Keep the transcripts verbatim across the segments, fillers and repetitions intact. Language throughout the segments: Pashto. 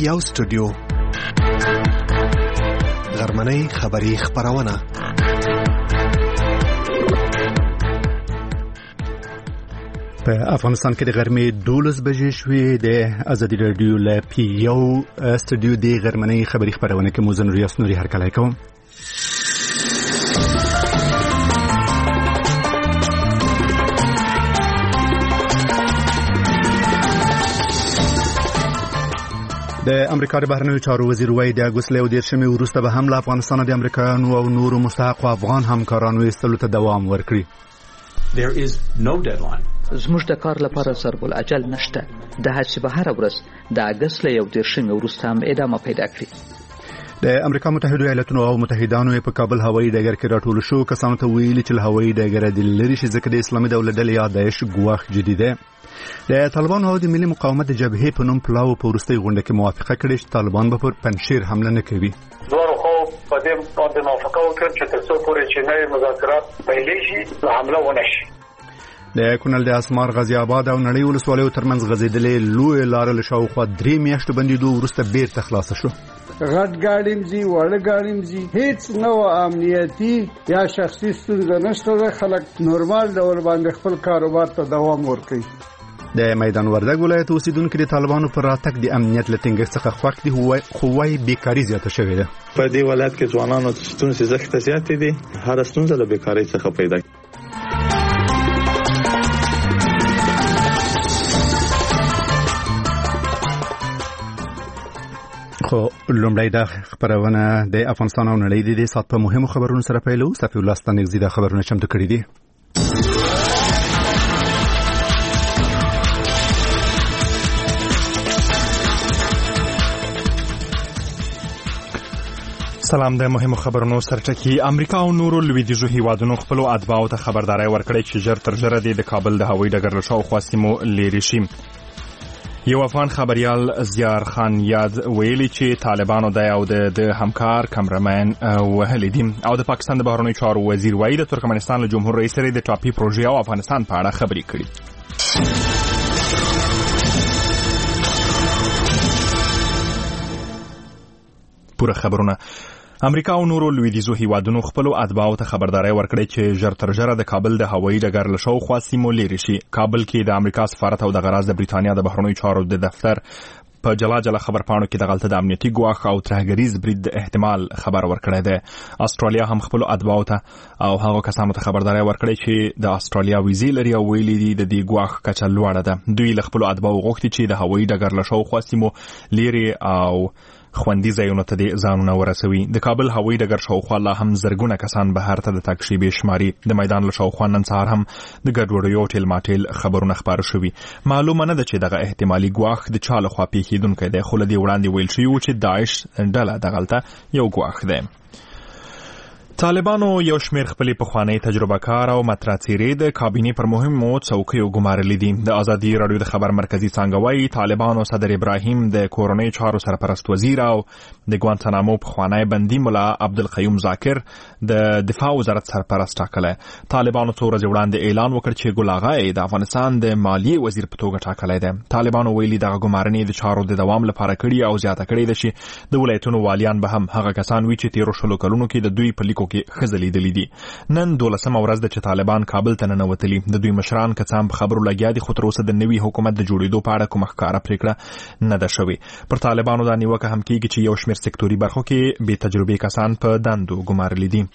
یو سټوډیو غرمنۍ خبری خبرونه په افغانستان کې د غرمې دولس بجې شوې د ازادي رادیو له پی یو سټوډیو د غرمنۍ خبری خبرونه کې موزن ریاض نوري هرکلی کوم. د امریکا د بهرنیو چارو وزیر وایي د اګوست له دیرشمې وروسته به هم له افغانستان د امریکایانو او نورو مستحقو افغان همکارانو ایستلو ته دوام ورکړي. There is no deadline. زموږ د کار لپاره ضرب الاجل نشته. د هڅې به هره ورځ د اګوست له دیرشمې وروسته هم ادامه پیدا کړي. د امریکا متحده ایالاتونو او متحدانو په کابل هوایي ډګر کې راټول شو کسانو ته ویلي چې له هوایي ډګره د لرې شي ځکه د اسلامي دولت ډلې یا داعش ګواښ جدي دی. د طالبانو او د ملي مقاومت د جبهې په نوم پلاو په وروستۍ غونډه کې موافقه کړې چې طالبان به پر پنجشیر حمله نه کوي. دوه خو په دې باندې موافقه وکړه چې تر څو پورې چې نوې مذاکرات پیل شي حمله ونه شي. د کونړ د اسمار غازی آباد او نړۍ ولسوالیو ترمنځ غځېدلې لوی لار له شاوخوا درې میاشتو بندیدو وروسته بیرته خلاصه شو. غټ ګاډیم زی وړ ګاډیم زی هیڅ نو امنیتي یا شخصي ستونزه نشته. خلک نورمال ډول باندې خپل کاروبار ته دوام ورکوي. د میدان وردګ ولایت اوسیدونکو د طالبانو پر راتګ د امنیت له ټینګښت څخه خوښ دي خو وايي بیکاري زیاته شوې ده. په دې ولایت کې ځوانانو ستونزې زښته زیاتې دي. هر ستونزه له بیکارۍ څخه پیدا کیږي. خو لومړی دا خبرونه د افغانستان او نړۍ د دې سات په مهمو خبرونو سره پیلو. صفي الله ستانګزی دا خبرونه چمتو کړي دي. سلام. د مهمو خبرونو سرټکی. امریکا او نورو لویدیځو هیوادونو خپل اتباعو ته خبرداري ورکړې چې ژر تر ژره د کابل د هوایي ډګر له شاوخوا سیمو لرې شي. یو افغان خبريال زیار خان یاد ویلي چې طالبانو د یو د همکار کمرمن وهلي دي او د پاکستان د بهرنیو چارو وزیر وایي د ترکمنستان له جمهور رئیس سره د ټاپي پروژې او افغانستان په اړه خبرې کړي. پوره خبرونه. امریکا او نورو لویدیځو هیوادونو خپل اتباعو ته خبرداري ورکړې چې ژر تر ژره د کابل د هوایي ډګر له شاوخوا سیمو لرې شي. کابل کې د امریکا سفارت او د غراض د بریتانیا د بهرنیو چارو د دفتر په جلا جلا خبرپاڼو کې د غلطه د امنیتي ګواښ او ترهګریز برید د احتمال خبر ورکړی دی. استرالیا هم خپل اتباعو ته او هغه کسانو ته خبرداري ورکړې چې د استرالیا ویزې لري او ویلي دي د دې ګواښ کچه لوړه ده. دوی له خپل اتباعو غوښتي چې د هوایي ډګر له شاوخوا سیمو لرې او خوندي ځایونو ته د ځانونه ورسوي. د کابل هوایي ډګر شاوخوا لا هم زرګونه کسان بهر ته د تګ شیبې شماري. د میدان له شاوخوا نن سهار هم د ګډوډیو ټیل ماټیل خبرونه خپاره شوي. معلومه نه ده چې دغه احتمالي ګواښ د چا لخوا پیښیدونکی دی خو له دې وړاندې ویل شوي وو چې داعش ډله دغلته یو ګواښ دی. طالبانو یو شمیر خپل پخوانی تجربه کار او متراتيري د کابینې پر مهمو څوکیو ګمارلې دي. د ازادي رادیو د خبر مرکزی څنګه وایي طالبانو صدر ابراهیم د کورونی چارو سرپرست وزیر او د ګوانتانامو پخوانی بندي مولا عبدالقیوم ذاکر د دفاع وزارت سرپرست ټاکل. طالبانو څو ورځې وړاندې اعلان وکړ چې ګل اغا د افغانستان د مالیې وزیر په توګه ټاکل دی. طالبانو ویلي دغه ګمارنې د چارو د دوام لپاره کړي او زیاته کړي دي چې د ولایتونو والیان به هم هغه کسان وي چې تیر شلو کلونو کې د دوی په لیکو کې خزلې دي. نن دولسمه ورځ ده چې طالبان کابل ته ننوتلي. د دوی مشران کڅام په خبرو لګیا دي خو تر اوسه د نوي حکومت د جوړېدو په اړه کومه ښکاره پریکړه نه ده شوې. پر طالبانو دا نیوکه هم کیږي چې یو شمېر سکتوري برخو کې بې تجربې کسان په دندو ګمارلي دي.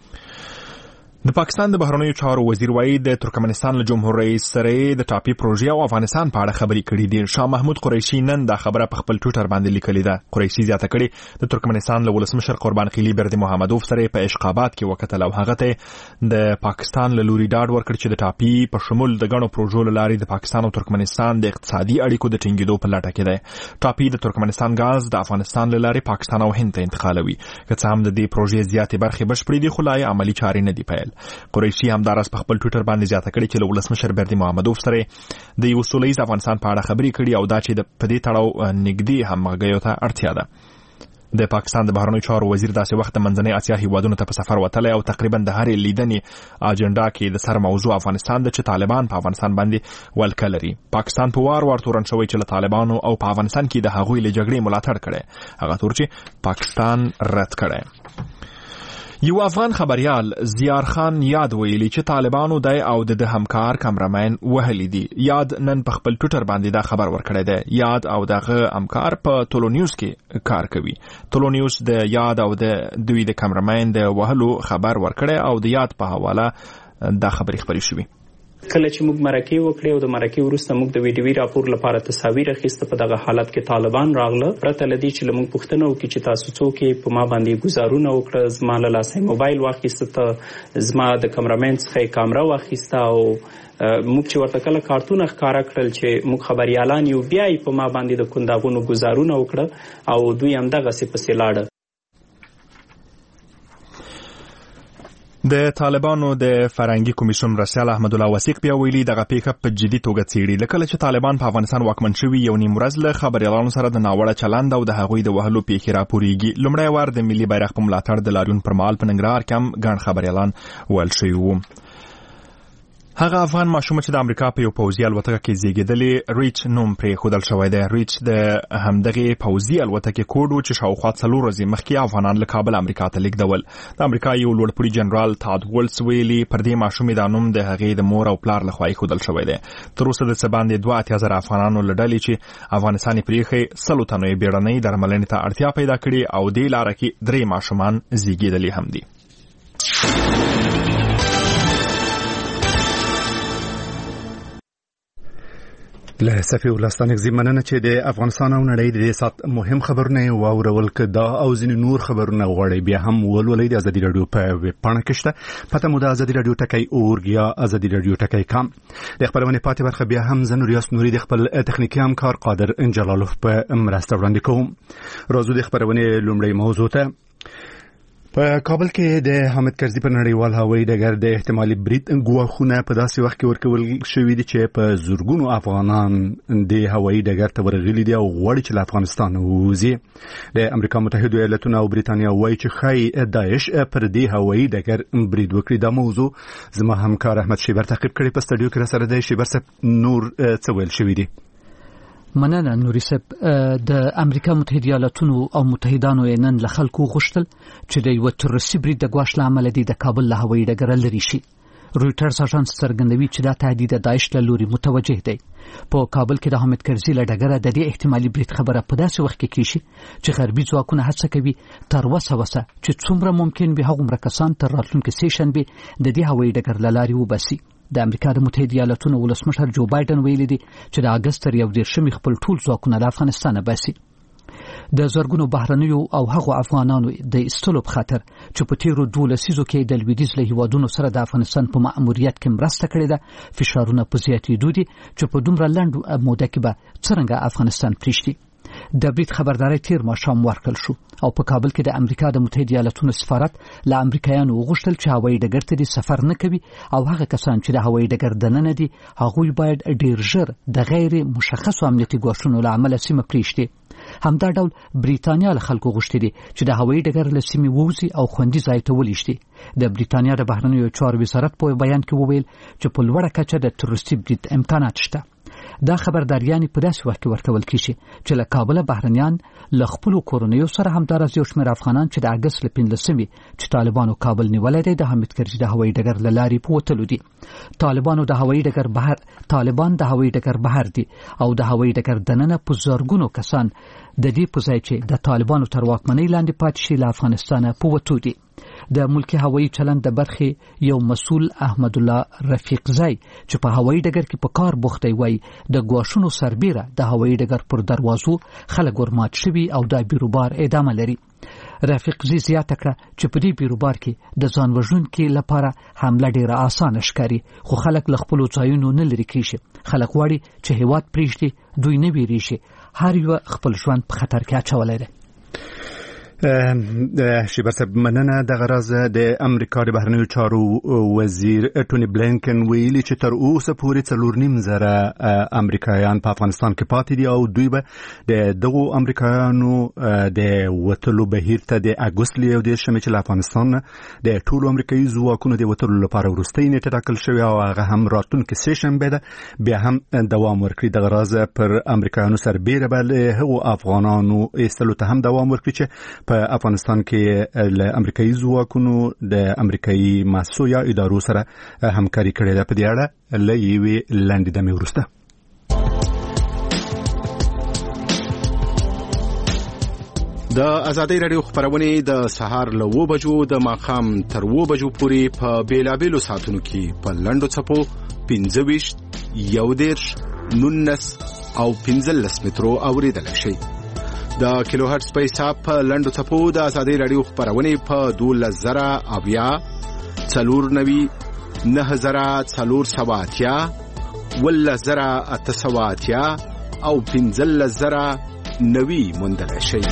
د پاکستان د بهرنیو چارو وزیر وایي د ترکمنستان له جمهور رئیس سره د ټاپي پروژې او افغانستان په اړه خبرې کړې دي. شاه محمود قریشي نن دا خبره په خپل ټویټر باندې لیکلې ده. قریشي زیاته کړې د ترکمنستان له ولسمشر قربان خیلی برد محمدوف سره په اشقابات کې وکتل او هغه ته د پاکستان له لوري ډاډ ورکړ چې د ټاپي په شمول د غنو پروژو لاري د پاکستان او ترکمنستان د اقتصادي اړیکو د ټینګېدو په لټه کې ده. ټاپي د ترکمنستان غاز د افغانستان له لاري پاکستان او هند ته انتقالوي. که څه هم د دې پروژې زیاتې برخې بشپړې دي خو لا یې عملي چارې نه دي پیل. قریشي همدارس په خپل ټویټر باندې زیاته کړې چې له ولسمشر برد محمدوف سره د یو سولهییز افغانستان په اړه خبرې کړي او دا چې د پدې تړاو نږدې همغږیو ته اړتیا ده. د پاکستان د بهرنیو چارو وزیر داسې وخت منځنۍ اسیا هیوادونو ته په سفر وتلی او تقریبا د هرې لیدنې اجنډا کې د سر موضوع افغانستان د چې طالبان په افغانستان باندې ولکه لري. پاکستان په وار وار تورن شوی چې له طالبانو او په افغانستان کې د هغوی له جګړې ملاتړ کړي، هغه تور چې پاکستان رد کړي. یو افغان خبريال زیار خان یاد ویلي چې طالبانو د او د همکار کامرمن وهلي دي. یاد نن په خپل ټویټر باندې دا خبر ورکړی دی. یاد او دغه همکار په ټولو نیوز کې کار کوي. ټولو نیوز د یاد او د دوی د کامرمن د وهلو خبر ورکړی او د یاد په حواله دا خبرې خبرې شوې. کله چې موږ مرکه وکړې او د مرکه وروسته موږ د ویډیوي راپور لپاره تصاویر اخیسته، په دغه حالت کې طالبان راغله. پرته لدی چې موږ پوښتنه وکړي چې تاسو څوک په ما باندې گزارونه وکړه، زما له لاسه موبایل واخیسته، ته زما د کامرمن څخه کیمرا واخیسته او موږ چې ورته کله کارتون ښکارا کړل چې موږ خبريالان یو بیا په ما باندې د کونداغونو گزارونه وکړه او دوی هم دغه څه پسې لاړه. د طالبانو د فرنګي کمیسیون رسال احمد الله وثیق بیا ویلي دغه پیښه په جدي توګه څیړي. لکه چې طالبان په افغانستان واکمن شوي یو نیم ورځ له خبريالانو سره د ناوړه چلند او د هغوی د وهلو پیښې راپورېږي. لومړی وار د ملي بیرغ په ملاتړ د لاریون پر مهال په ننګرهار کې هم ګڼ خبريالان وهل شوي وو. هغه افغان ماشوم چې د امریکا په یو پوځي الوتکه کې زیږیدلی ریچ نوم پرې ښودل شوی دی. ریچ د همدغې پوځي الوتکې کوډ و چې شاوخوا څلور ورځې مخکې افغانان له کابل امریکا ته لیږدول. د امریکا یو لوړپوړي جنرال تاد ولس ویلي پر دې ماشومې دا نوم د هغې د مور او پلار لخوا ایښودل شوی دی. تر اوسه د څه باندې دوه اتیا زره افغانانو له ډلې چې افغانستان یې پرېښی سلو تنو یې بیړنۍ درملنې ته اړتیا پیدا کړې او دې لاره کې درې ماشومان زیږېدلي هم دي. له صفي ولستانک زمننه چې د افغانستان او نړۍ د سات مهم خبرونه واورول کدا او ځینې نور خبرونه غوړي بیا هم ولولې د ازادي رادیو په ویب پاڼه کې شته. پته مو د ازادي رادیو ټکی اورګ یا ازادي رادیو ټکی کام. د خبرونه پاتې برخه بیا هم زنور یاس نوري د خپل تخنیکی همکار قادر انجلالوف په مرسته وړاندې کوم. راځو د خبرونه لومړی موضوع ته. په کابل کې د حامد کرزي په نړیوال هوایي ډګر د احتمالي برید ګواښونه په داسې وخت کې ورکول شوي دي چې په زورګونو افغانان د هوایي ډګر ته ورغلي دي او غواړي چې له افغانستان ووځي. د امریکا متحده ایالاتونو او بریتانیا وایي چې ښایي داعش پر دې هوایي ډګر برید وکړي. دا موضوع زما همکار احمد شیبر تعقیب کړی. په سټډیو کې راسره دی. شیبر صاحب، نور څه ویل شوي دي؟ مننه نوري صاحب. د امریکا متحده ایالاتونو او متحدانو نن له خلکو غوښتل چې د یو تروریستي برید د ګواښ له امله د کابل له هوایي ډګر لرې شي. رویټرز اژانس څرګندوي چې دا تهدید د داعش له لوري متوجه دی. په کابل کې د حامد کرزي له ډګره د دې احتمالي برید خبره په داسې وخت کې کیږي چې غربي ځواکونه هڅه کوي تر وسه وسه چې څومره ممکن به هغومره کسان تر راتلونکي سه شنبه د دې هوایي ډګر له لارې وباسي. د امریکا د متحده ایالاتونو ولسمشر جو بایدن ویلي دی چې د اگست تر یو دېرشمې خپل ټول ځواکونه له افغانستانه باسي. د زرګونو بهرنیو او هغو افغانانو د ایستلو په خاطر چې په تیرو دوه لسیزو کې د لویدیځ له هیوادونو سره د افغانستان په مأموریت کې مرسته کړې ده، فشارونه په زیاتېدو دي چې په دومره لنډ موده کې به څرنګه افغانستان پریږدي. د برید خبرداري تیر ماښام ورکړل شو او په کابل کې د امریکا د متحده ایالاتونو سفارت له امریکایانو وغوښتل چې هوایي ډګر ته سفر نه کوي او هغه کسان چې د هوایي ډګر دننه دي هغوی باید ډیر ژر د غیر مشخصو امنیتي ګواښونو له امله سیمه پریږدي. همدا ډول بریتانیا له خلکو غوښتي دي چې د هوایي ډګر له سیمې ووځي او خوندي ځای ته ولېږدي. د بریتانیا د بهرنیو چارو وزارت په بیان کې وویل چې په لوړه کچه د تروریستي برید امکانات شته. دا خبرداریان په داسې وخت کې ورکول کیږي چې له کابل بهرنیان له خپل کورنیو سره همدارس یو شمېر افغانان چې د اگست له پنځلسمې چې طالبانو کابل نیولای دی د حامد کرزي د هوایي ډګر له لارې په وتلو دي. طالبانو د هوایي ډګر بهر طالبان د هوایي ډګر بهر دي او د هوایي ډګر دننه په زرګونو کسان د دې په ځای چې د طالبانو تر واکمنۍ لاندې پاتې شي له افغانستانه په وتو دي. د ملکی هوایي چلند د برخې یو مسؤل احمد الله رفیق زای چې په هوایي ډګر کې په کار بوخت دی وای د ګواښونو سربېره د هوایي ډګر پر دروازو خلک ورمات شوي او د بیروبار ادامه لري. رفیق زی زیاته کړه چې په دې بیروبار کې د ځان وژونکو لپاره حمله ډیره اسانه ښکاري، خو خلک له خپل ځایونو نه لري کیږي. خلک واړي چې هیواد پریږدي، دوی نه ویریږي، هر یو خپل ژوند په خطر کې اچولای دی. شیبر صاحب مننه د غرض د امریکا د بهرنیو چارو وزیر ټونی بلینکن ویلي چې تر اوسه پورې څلور نیم زره امریکایان په افغانستان کې پاتې دي او دوی به د دغو امریکایانو د وتلو بهیر ته د اګوست ل یو دېرشمې چې له افغانستان د ټولو امریکایي ځواکونو د وتلو لپاره وروستۍ نیټه ټاکل شوې او هغه هم راتلونکې سه شنبه ده بیا هم دوام ورکړي. د غرض پر امریکایانو سربیره به له هغو افغانانو ایستلو ته هم دوام ورکړي چې په افغانستان کې له امریکایي ځواکونو د امریکایي مؤسسو یا ادارو سره همکاري کړې ده. په دې اړه له یوې لنډې دمې وروسته د ازادي رادیو خبرونه د سهار له و بجو د ماخام تر و بجو پورې په بیلابېلو ساعتونو کې په لنډو چپو پنځه ویشت یو دېرش نونس او پنځلس مترو اوریدل شي. د کیلو هرتز په حساب په لنډو چپو د ازادي رادیو خبرونه په دولس زره اویا څلور نوي نه زره څلور سوه اتیا ولس زره اته سوه اتیا او پنځلس زره نوي موندل شي.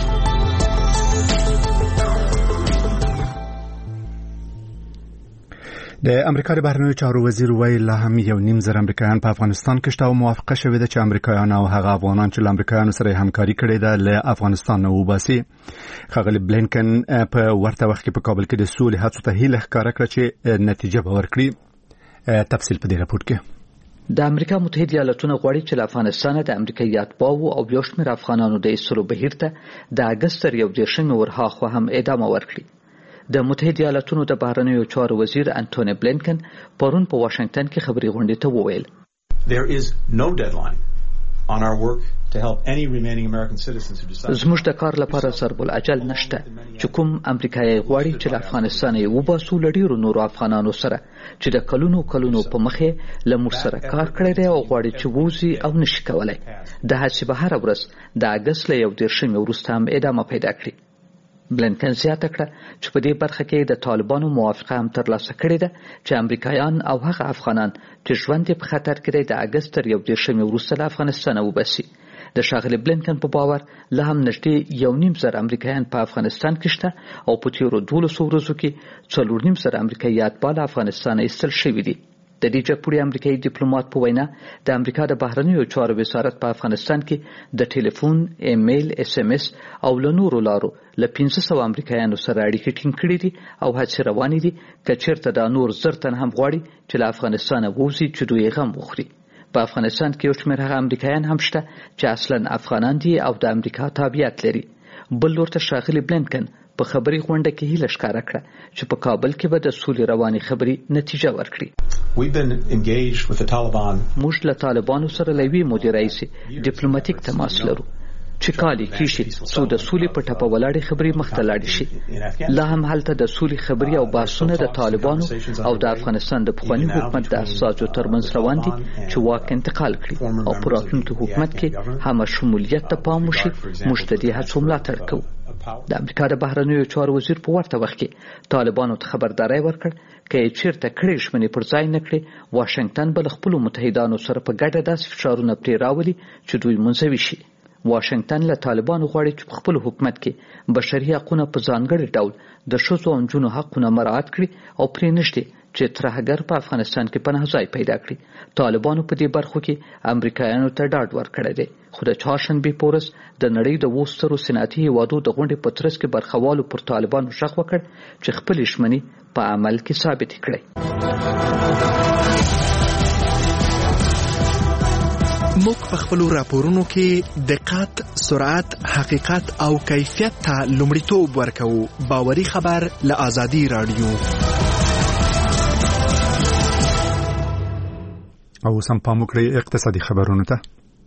د امریکا د بهرنیو چارو وزیر ویل لا هم یو نیم زره امریکایان په افغانستان کې شته او موافقه شوې ده چې امریکایان او هغه افغانان چې له امریکایانو سره همکاري کړې ده له افغانستان نه وباسي. ښاغلي بلینکن په ورته وخت کې په کابل کې د سولې هڅو ته هیله ښکاره کړه چې نتیجه به ورکړي. تفصیل په دې راپور کې د امریکا متحده ایالاتونو غواړي چې له افغانستان د امریکایي اتباعو او یو شمېر افغانانو د ایستلو بهیر ته د اګست تر یو دېرشمې ورهاخوا هم ادامه ورکړي. د متحده ایالاتونو د بهرنیو چارو وزیر انټونی بلینکن پرون په واشنگټن کې خبري غونډې ته وویل There is no deadline on our work to help any remaining American citizens who decide زموږ د کار لپاره ضرب العجل نشته چې کوم امریکایي غواړي چې له افغانستان یې وباسو له ډیرو نورو افغانانو سره چې د کلونو کلونو په مخې له موږ سره کار کړی دی او غواړي چې ووځي او نشي کولای. د هڅې به هره ورځ د اګست له یو دېرشمې وروسته هم ادامه پیدا کړي. بلینکن زیاته کړه چې په دې برخه کې د طالبانو موافقه هم ترلاسه کړې ده چې امریکایان او هغه افغانان چې ژوند په خطر کې دی د اګست تر یو دېرشمې وروسته له افغانستان وباسي. د ښاغلي بلینکن په باور له هم نږدې یو نیم زره امریکایان په افغانستان کې شته او په تیرو دولسو ورځو کې څلور نیم زره امریکایي اتباع له افغانستان ایستل شوي دي. د دې جګپوړي امریکایي ډیپلوماټ په وینا د امریکا د بهرنیو چارو وزارت په افغانستان کې د ټلیفون، ایمیل، اس ام اس او له نورو لارو له پنځه سوه امریکایانو سره اړیکې ټینګ کړې دي او هڅې روانې دي که چېرته دا نور زر تن هم غواړي چې له افغانستانه ووځي چې دوی غم وخوري. په افغانستان کې یو شمېر هغه امریکایان هم شته چې اصلا افغانان دي او د امریکا تابعیت لري. بل ورته ښاغلي بلینکن په خبري غونډه کې هیله ښکاره کړه چې په کابل کې به د سولې رواني خبري نتیجه ورکړي. We've been engaged with the Taliban. موږ له طالبانو سره لوي مدیر رئیس ډیپلوماټیک تماس لرو چې کالي کیږي څو د سولې په ټاپه ولاړې خبري مخته لاړې شي. لا هم هلته د سولې خبري او بحثونه د طالبانو او د افغانستان د پخواني حکومت د اساسو ترمنځ روان دي چې واک انتقال کړي او پر راتلونکي حکومت کې هم شمولیت ته پام وشي. موږ د دې هڅو ملاتړ کوو. د امریکا د بهرنیو چارو وزیر په ورته وخت کې طالبانو ته خبرداري ورکړ که یې چیرته کړې ژمنې پر ځای نه کړي واشنگټن به له خپلو متحدانو سره په ګډه داسې فشارونه پرې راولي چې دوی منزوي شي. واشنگټن له طالبانو غواړي چې په خپل حکومت کې بشري حقونه په ځانګړي ډول د ښځو او نجونو حقونه مراعات کړي او پرې نږدې چې ترهګر په افغانستان کې پناه ځای پیدا کړي. طالبانو په دې برخو کې امریکایانو ته ډاډ ورکړی دی خو د چهارشنبې په ورځ د نړۍ د اوو سترو صنعتي هیوادو د غونډې په ترڅ کې برخوالو پر طالبانو غږ وکړ چې خپلې ژمنې په عمل کې ثابتې کړي. موږ په خپلو راپورونو کې دقت، سرعت، حقیقت او کیفیت ته لومړیتوب ورکوو. باوري خبر له ازادي رادیو. او سم پام وکړئ اقتصادي خبرونو ته.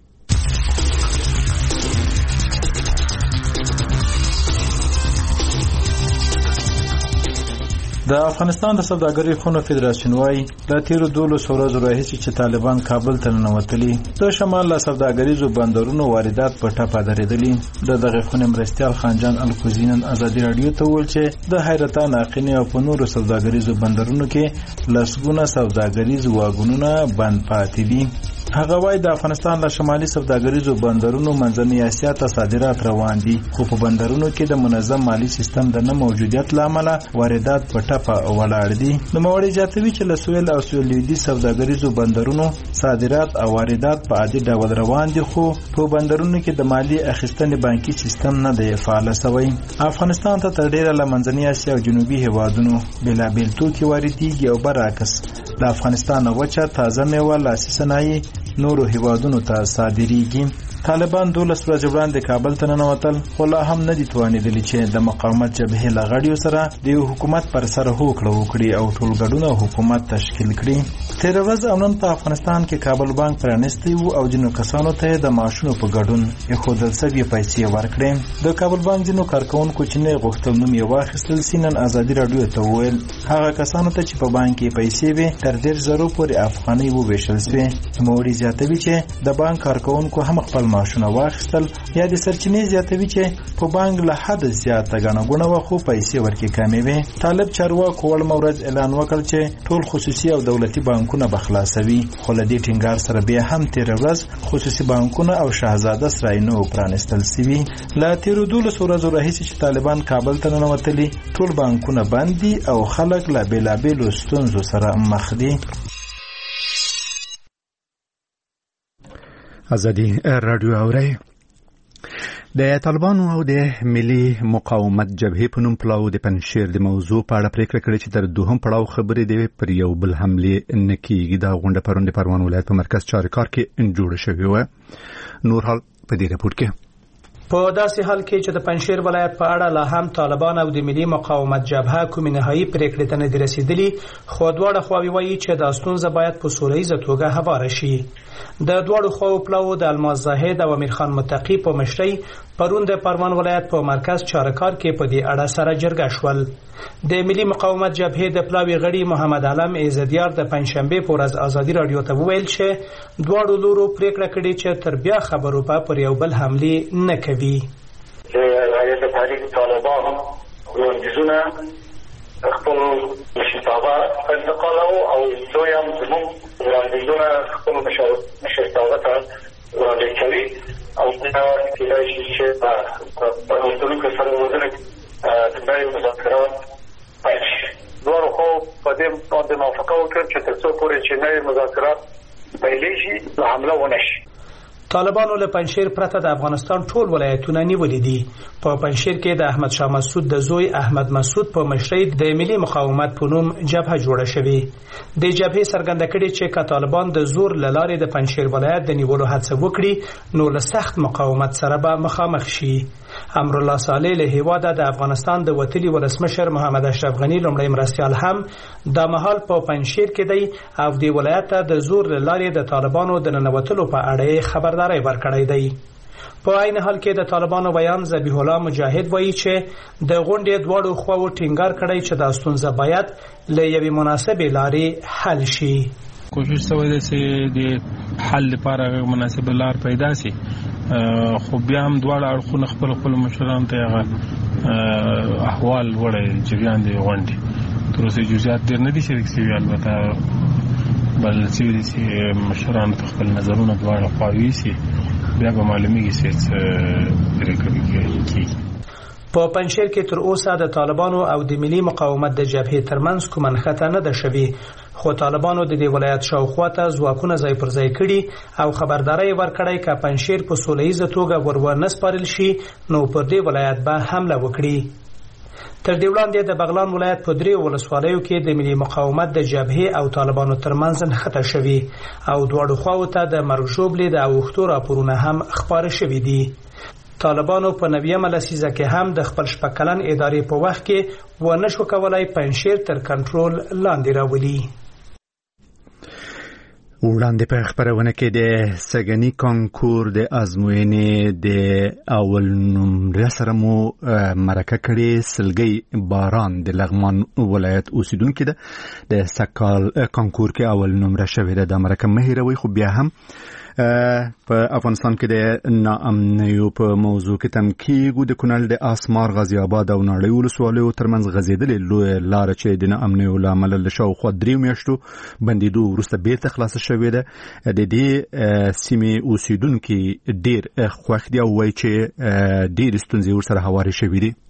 د افغانستان د سوداګرۍ خونو فدراسیون وايي د تیرو دولسو ورځو راهیسې چې طالبان کابل ته ننوتلي د شمال له سوداګریزو بندرونو واردات په ټپه درېدلي. د دغې خونې مرستیال خانجان الکوزي نن ازادي راډیو ته وویل چې د حیرتان، عقینې او په نورو سوداګریزو بندرونو کې لسګونه سوداګریز واګونونه بند پاتې دي. هغه وايي د افغانستان له شمالي سوداګریزو بندرونو منځنۍ اسیا ته صادرات روان دي، خو په بندرونو کې د منظم مالی سیستم د نه موجودیت له امله واردات په ټپه ولاړ دي. نوموړی زیاتوي چې له سویل او سویل لویدیځ سوداګریزو بندرونو صادرات او واردات په عادي ډول روان دي، خو په بندرونو کې د مالی اخیستنې بانکي سیستم نه دی فعال شوی. افغانستان ته تر ډیره له منځنۍ اسیا او جنوبي هیوادونو بېلابېل توکي واردېږي او برعکس د افغانستان وچه تازه میوه لاسي صنایع نورو هیوادونو ته صادریږي. طالبان دولس ورځې وړاندې کابل ته ننوتل، خو لا هم نه دي توانېدلي چې د مقاومت جبهې له غړیو سره د یو حکومت پر سر هوکړه وکړي او ټولګډونه حکومت تشکیل کړي. تېره ورځ او نن په افغانستان کې کابل بانک پرانیستی و او ځینو کسانو ته د معاشونو په ګډون ایښودل شوې پیسې ورکړې. د کابل بانک ځینو کارکوونکو چې نه غوښتل نوم یې واخیستل سي نن ازادي راډیو ته وویل هغه کسانو ته چې په بانک کې پیسې وې تر دېرش زرو پورې افغانۍ وویشل شوې. نوموړي زیاتوي چې د بانک کارکوونکو هم خپل معاشونه واخیستل. یا د سرچینې زیاتوي چې په بانک له حد زیاته ګڼه ګوڼه وه خو پیسې ورکې کمې وې. طالب چارواکو وړمه ورځ اعلان وکړ چې ټول خصوصي او دولتي بانکونه به خلاصوي، خو له دې ټینګار سره بیا هم تېره ورځ خصوصي بانکونه او شهزاده سرای نه و پرانیستل سوي. له تېرو دولسو ورځو راهیسې چې طالبان کابل ته ننوتلي ټول بانکونه بند دي او خلک له بېلابېلو ستونزو سره مخ دي. ازادي رادیو اوري. د طالبانو او د ملي مقاومت جبهې په نوم پلاو د پنځشیر د موضوع په اړه پریکړه کړې چې تر دوهم پړاو خبرې دی پر یو بل حملې نه کېږي. دا غونډه پرون د پروان ولایت په مرکز چارکار کې جوړه شوې وه. نور حال په دې رپورټ کې. په داسې حال کې چې د پنځشیر ولایت په اړه لا هم طالبان او د ملي مقاومت جبهه کومې نهایي پریکړې ته نه دي رسیدلي، خو دواړه خواوې وایي چې دا ستونزه باید په سوله ییزه توګه هواره شي. د دواړو خواو پلاو د الماس زاهد او امیر خان متقی په مشرۍ پرون د پروان ولایت په مرکز چارکار کې په دې اړه سره جرګه شول. د ملي مقاومت جبهې د پلاوي غړي محمد علم عزتیار د پنځشنبه په ورځ ازادي رادیو ته وویل چې دواړو لورو پریکړه کړې چې تر بیا خبرو په پر یو بل حمله نه کوي. د تحریک طالبان وړاندیزونه خپل مشرتابه انتقالو او دویم زموږ وړاندیزونه خپل مشرتابه ته وړاندې کوي او دا کېدای شي چې په اوسنیو کې سره وزن د نوي مذاکرات پیل شي. دواړو خو په دې باندې موافقه وکړه چې تر څو پورې چې نوي مذاکرات پیلېږي حمله ونه شي. طالبانو له پنځشیر پرته د افغانستان ټول ولایتونه نیولې دي. په پنځشیر کې د احمد شاه مسعود د زوی احمد مسعود په مشرۍ د ملي مقاومت په نوم جبهه جوړه شوې. د جبهې څرګنده کړې چې که طالبان د زور له لارې د پنځشیر ولایت د نیولو هڅه وکړي نو له سخت مقاومت سره به مخامخ شي. امرالله صالح له هیواده د افغانستان د وتلي ولسمشر محمد اشرف غنی لومړی مرستیال هم د مهال په پنځشیر کې دی او د ولایت د زور له لارې د طالبانو د ننوتلو په اړه خبرداري ورکړی دی. په عین حال کې د طالبانو بیان ذبیح الله مجاهد وایي چې د غونډې دواړو خواو ټینګار کړی چې د ستونزه باید له یوې مناسبې لارې حل شي. کوشش شوی دی چې د حل لپاره مناسب لار پیدا شي، خو بیا هم دواړه اړخونه خپل خپل مشرانو ته هغه احوال وړي جریان دی غونډې تر اوسه جزئیات ډېر نه دي شریک شوي، البته بل چې مشران خپل نظرونه دواړه خواوي شي بیا به معلومیږي چې پریکړې کیږي. په پنځشیر کې تر اوسه د طالبانو او د ملي مقاومت د جبهې ترمنځ کوم نښته نه ده شوې، خو طالبانو د دې ولایت شاوخوا ته ځواکونه ځای پر ځای کړي او خبرداري ورکړی چې پنځشیر په سوله ییزه توګه ورونه سپارل شي نو پر دې ولایت به حمله وکړي. تر دې وړاندې د بغلان ولایت په درې ولسوالیو کې د ملي مقاومت د جبهې او طالبانو ترمنځ نښته شوې او دواړو خواو ته د مرګ ژوبلې د اوښتو راپورونه هم خپاره شوي دي. طالبانو په نویمه لسیزه کې هم د خپل شپږ کلن ادارې په وخت کې ونه شو کولای پنځشیر تر کنټرول لاندې راولي. وړاندې په خبرونه کې د سګنی کانکور د ازموینې د اول نمره سره مو مرکه کړې سلګي باران د لغمان ولایت اوسیدونکو ده د سکال کانکور کې اول نمره شوې ده. د مرکه مهیروي خو بیا هم په افغانستان کې د ناامنیو په موضوع کې تم کېږو د کونړ د اسمار غازی آباد او ناړۍ ولسوالیو ترمنځ غځېدلې لویه لاره چې د ناامنیو له امله له شاوخوا درېیو میاشتو بندېدو وروسته بیرته خلاصه شوې ده. د دې سیمې اوسېدونکي ډېر خوښ دي او وایي چې ډېرې ستونزې ورسره هوارې شوې دي.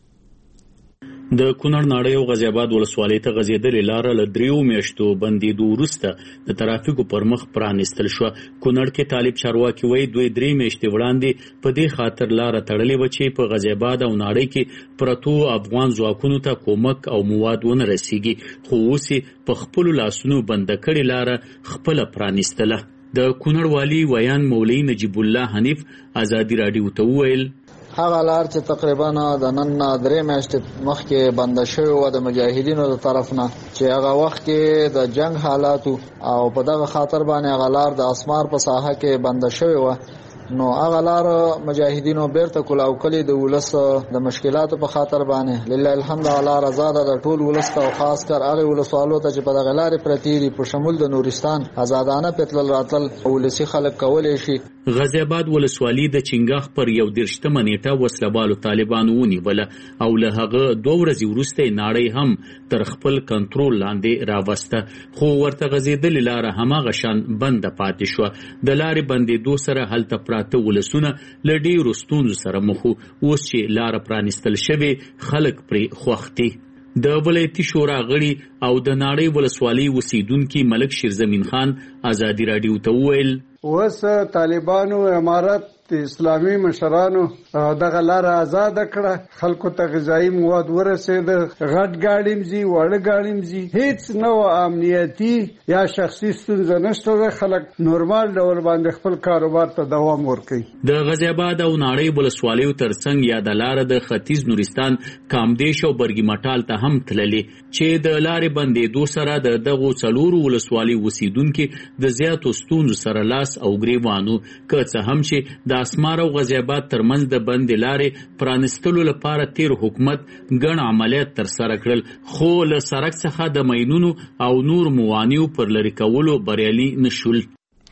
د کونړ ناړۍ او غازی آباد ولسوالۍ ته غځېدلې لاره له دریو میاشتو بندېدو وروسته د ترافیکو پر مخ پرانیستل شوه. کونړ کې طالب چارواکي وایي دوی درې میاشتې وړاندې په دې خاطر لاره تړلې وه چې په غازی آباد او ناړۍ کې پرتو افغان ځواکونو ته کومک او مواد ونه رسیږي، خو اوس یې په خپلو لاسونو بنده کړې لاره خپله پرانیستله. د کونړ والي ویان مولوي نجیب الله حنیف ازادي راډیو ته وویل هغه لار چې تقریبا د نن درې میاشتې مخکې بنده شوې وه د مجاهدینو د طرف نه، چې هغه وخت کې د جنگ حالاتو او په دغه خاطر باندې هغه لار د اسمار په ساحه کې بنده شوې وه. نو هغه لار مجاهدینو بیرته کلاو کړې د ولس د مشکلاتو په خاطر باندې. لله الحمد لله آزاده د ټول ولس ته او خاص کر هغه ولسوالو ته چې په دغه لارې پرتې دي په شمول د نورستان آزادانه پتلل راتل ولسی خلک کولی شي. غازی آباد ولسوالي د چنګاخ پر یو دېرشتمه نیټه وسلوالو طالبانو ونیوله او له هغه دوه ورځې وروسته ناړۍ هم تر خپل کنټرول لاندې راوسته، خو ورته غځېدلې لاره هماغه شان بنده پاتې شوه. د لارې بندېدو سره هلته پراته ولسونه له ډېرو ستونزو سره مخ وو. اوس چې لاره پرانیستل شوې خلک پرې خوښ دي. د ولایتي شورا غړي او د ناړۍ ولسوالۍ اوسېدونکي ملک شیرزمین خان ازادي راډیو ته وویل اوس طالبانو امارت اسلامي مشرانو دغه لار آزاد کړه، خلکو ته غذایی مواد ورسېده، غټ ګاډي مزي وړ ګاډي مزي، هیڅ نو امنیتي یا شخصي ستونزه نشته، خلک نورمال ډول باندې خپل کاروبار ته دوام ورکوي. د غازی آباد او ناړۍ ولسوالیو ترڅنګ یاده لاره د ختیځ نورستان کامدیش او برګي مټال ته هم تللې چې د لارې بندېدو سره د دغو څلورو ولسوالیو اوسېدونکي د زیاتو ستونزو سره لاس او ګریوانو، که څه هم چې د اسمار او غازی آباد ترمنځ د بندې لارې پرانستلو لپاره تیر حکومت ګڼ عملیات ترسره کړل، خو له سړک څخه د ماینونو او نور موانعو پر لرې کولو بریالي نشول.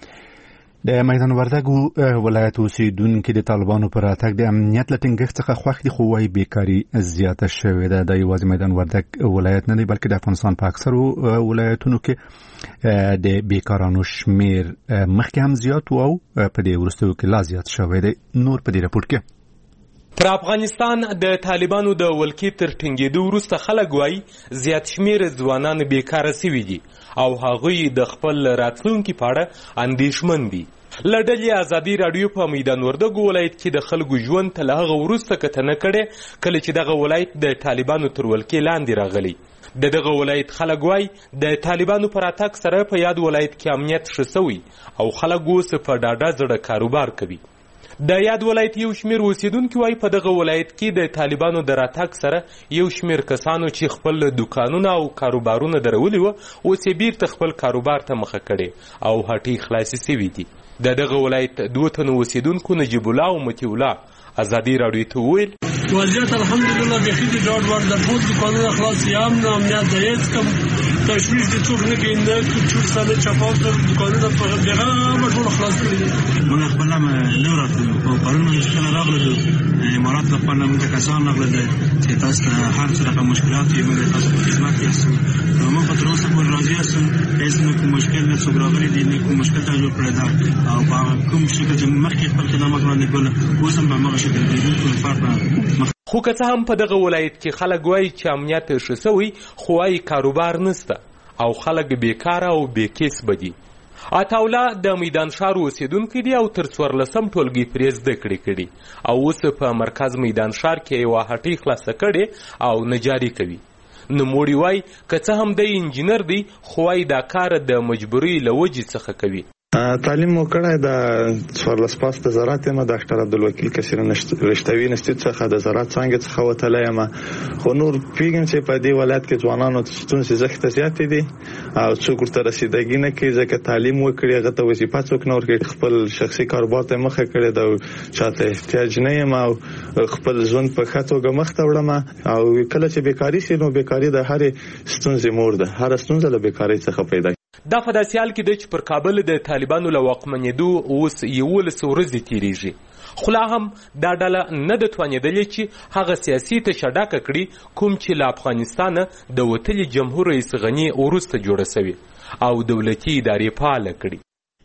د میدان وردګو ولایت اوسېدونکي د طالبانو پر راتګ د امنیت له ټینګښت څخه خوښ دي، خو وایي بیکاري زیاته شوې ده. دا یوازې میدان وردګ ولایت نه دی بلکې د افغانستان په اکثرو ولایتونو کې د بیکارانو شمیر مخکې هم زیات و او په دې وروستیو کې لا زیات شوی دی. نور په دې راپور کې پر افغانستان د طالبانو د ولکې تر ټینګېدو وروسته خلک وایي زیات شمیر ځوانان بیکاره سوي دي او هغوی د خپل راتلونکي په اړه اندېښمن دي. له ډلې ازادي راډیو په میدان وردګو ولایت کې د خلکو ژوند ته له هغه وروسته کتنه کړې کله چې دغه ولایت د طالبانو تر ولکې لاندې راغلی. د دغه ولایت خلک وایي د طالبانو په راتګ سره په یاد ولایت کې امنیت ښه سوی او خلک اوس په ډاډه زړه کاروبار کوي. د یاد ولایت یو شمیر اوسېدونکي وایي په دغه ولایت کې د طالبانو د راتګ سره یو شمیر کسانو چې خپل دوکانونه او کاروبارونه درولي وو اوس یې بیرته خپل کاروبار ته مخه کړې او هټۍ خلاصې سوي دي. د دغه ولایت دوه تنو اوسېدونکو نجیب الله او مطیع الله ازادي راډیو ته وویل وضعیت الحمدلله بیخي د ډاډ وړ ده، ټول دوکانونه خلاص دي، امن او امنیت ده، هېڅ کوم تشویش د څوک نه کوي، نه چور سره چپاو سره دوکانونه په بېغمه ټول خلاص کړي دي. موږ خپله نه وراتلو خو پرون چې کله راغلو د امارات لخوا نه موږ کسان راغلل چې تاسو ته هر څه رقم مشکلات وي موږ تاسو په خدمت کې یاستو، موږ په تر اوسه پورې راضي یاستو، هېڅ نه کوم مشکل نه څوک راغلی دی، نه کوم مشکل ته جوړ کړی ده او په هغه کوم شکل چې مخکې خپل خدمات وړاندې کول اوس هم په هماغه شکل دی. خو که څه هم په دغه ولایت کې خلک وایي چې امنیت ښه سوی خو وایي کاروبار نسته او خلک بیکاره او بېکسبه دي. عطاالله د میدان ښار اوسېدونکی دی او تر څوارلسم ټولګي پرې زده کړې کړي او اوس په مرکز میدان ښار کې یوه هټۍ خلاصه کړې او نجاري کوي. نوموړي وایي که څه هم دی انجینر دی خو وایي دا کار د مجبورۍ له وجې څخه کوي. تعلیم مو کړی د څوارلس پاس د زراعت یم، د ډاکټر عبدالوکیل کثیر رشتوي انسټیټیوټ څخه د زراعت څانګې څخه وتلی یم، خو نور پوهېږم چې په دې ولایت کې ځوانانو ستونزې زښته زیاتې دي او څوک ورته رسیدګي نه کوي ځکه تعلیم وکړي هغه ته وظیفه څوک نه ورکوي، خپل شخصي کاروبار ته مخه کړې ده او چاته احتیاج نه یم او خپل ژوند په ښه توګه مخ ته وړم او کله چې بیکاري شي نو بیکاري د هرې ستونزې مور ده، هره ستونزه له بیکارۍ څخه پیدا. دا په داسې حال کې دی چې پر کابل د طالبانو له واکمنېدو اوس یولس ورځې تېرېږي، خو لا هم دا ډله نه ده توانېدلې چې هغه سیاسي تشه ډکه کړي کوم چې له افغانستانه د وتلي جمهور رئیس غني وروسته جوړه سوې او دولتي ادارې فعاله کړي.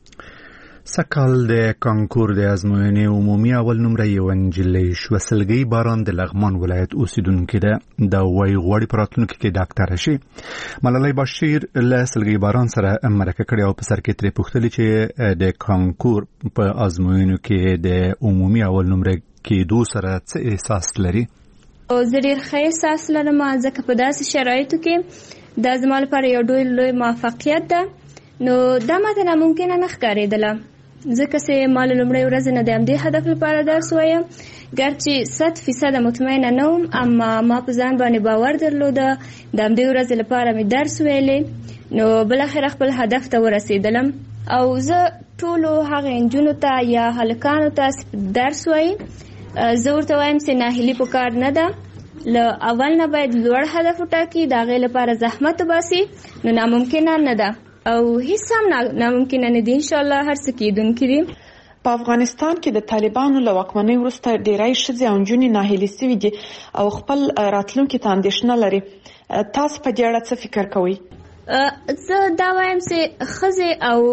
سکال د کانکور د ازموینې عمومي اول نمره یو نجلۍ شوه. سلګۍ باران د لغمان ولایت اوسیدونکې ده. د وایي غواړي په راتلونکي کې ډاکټره شي. ملالۍ بشیر له سلګۍ باران سره مرکه کړې او په سر کې ترې پوښتلې چې د کانکور په ازموینو کې د عمومي اول نمره کېدو سره څه احساس لري؟ زه ډېر ښه احساس لرم ځکه په داسې شرایطو کې دا زما لپاره یو ډېر لوی موفقیت ده. نو دا ماته ناممکنه نه ښکارېدله ځکه چې ما له لومړۍ ورځې نه د همدې هدف لپاره درس وایم، ګرچې صد فیصده مطمئنه نه وم، اما ما په ځان باندې باور درلوده. د همدې ورځې لپاره مې درس ویلې، نو بالاخره خپل هدف ته ورسېدلم. او زه ټولو هغه نجونو ته یا هلکانو ته درس وایم، زه ورته وایم چې ناهیلي په کار نه ده، له اول نه باید لوړ هدف وټاکي، د هغې لپاره زحمت وباسي، نو ناممکنه نه ده او هیڅ هم ناممکنه نه دي. انشاءالله هر څه کېدونکي دي. په افغانستان کې د طالبانو له واکمنۍ وروسته ډېری ښځې او نجونې ناهیلې سوي دي او خپل راتلونکي ته اندېښنه لري. تاسو په دې اړه څه فکر کوئ؟ زه دا وایم چې ښځې او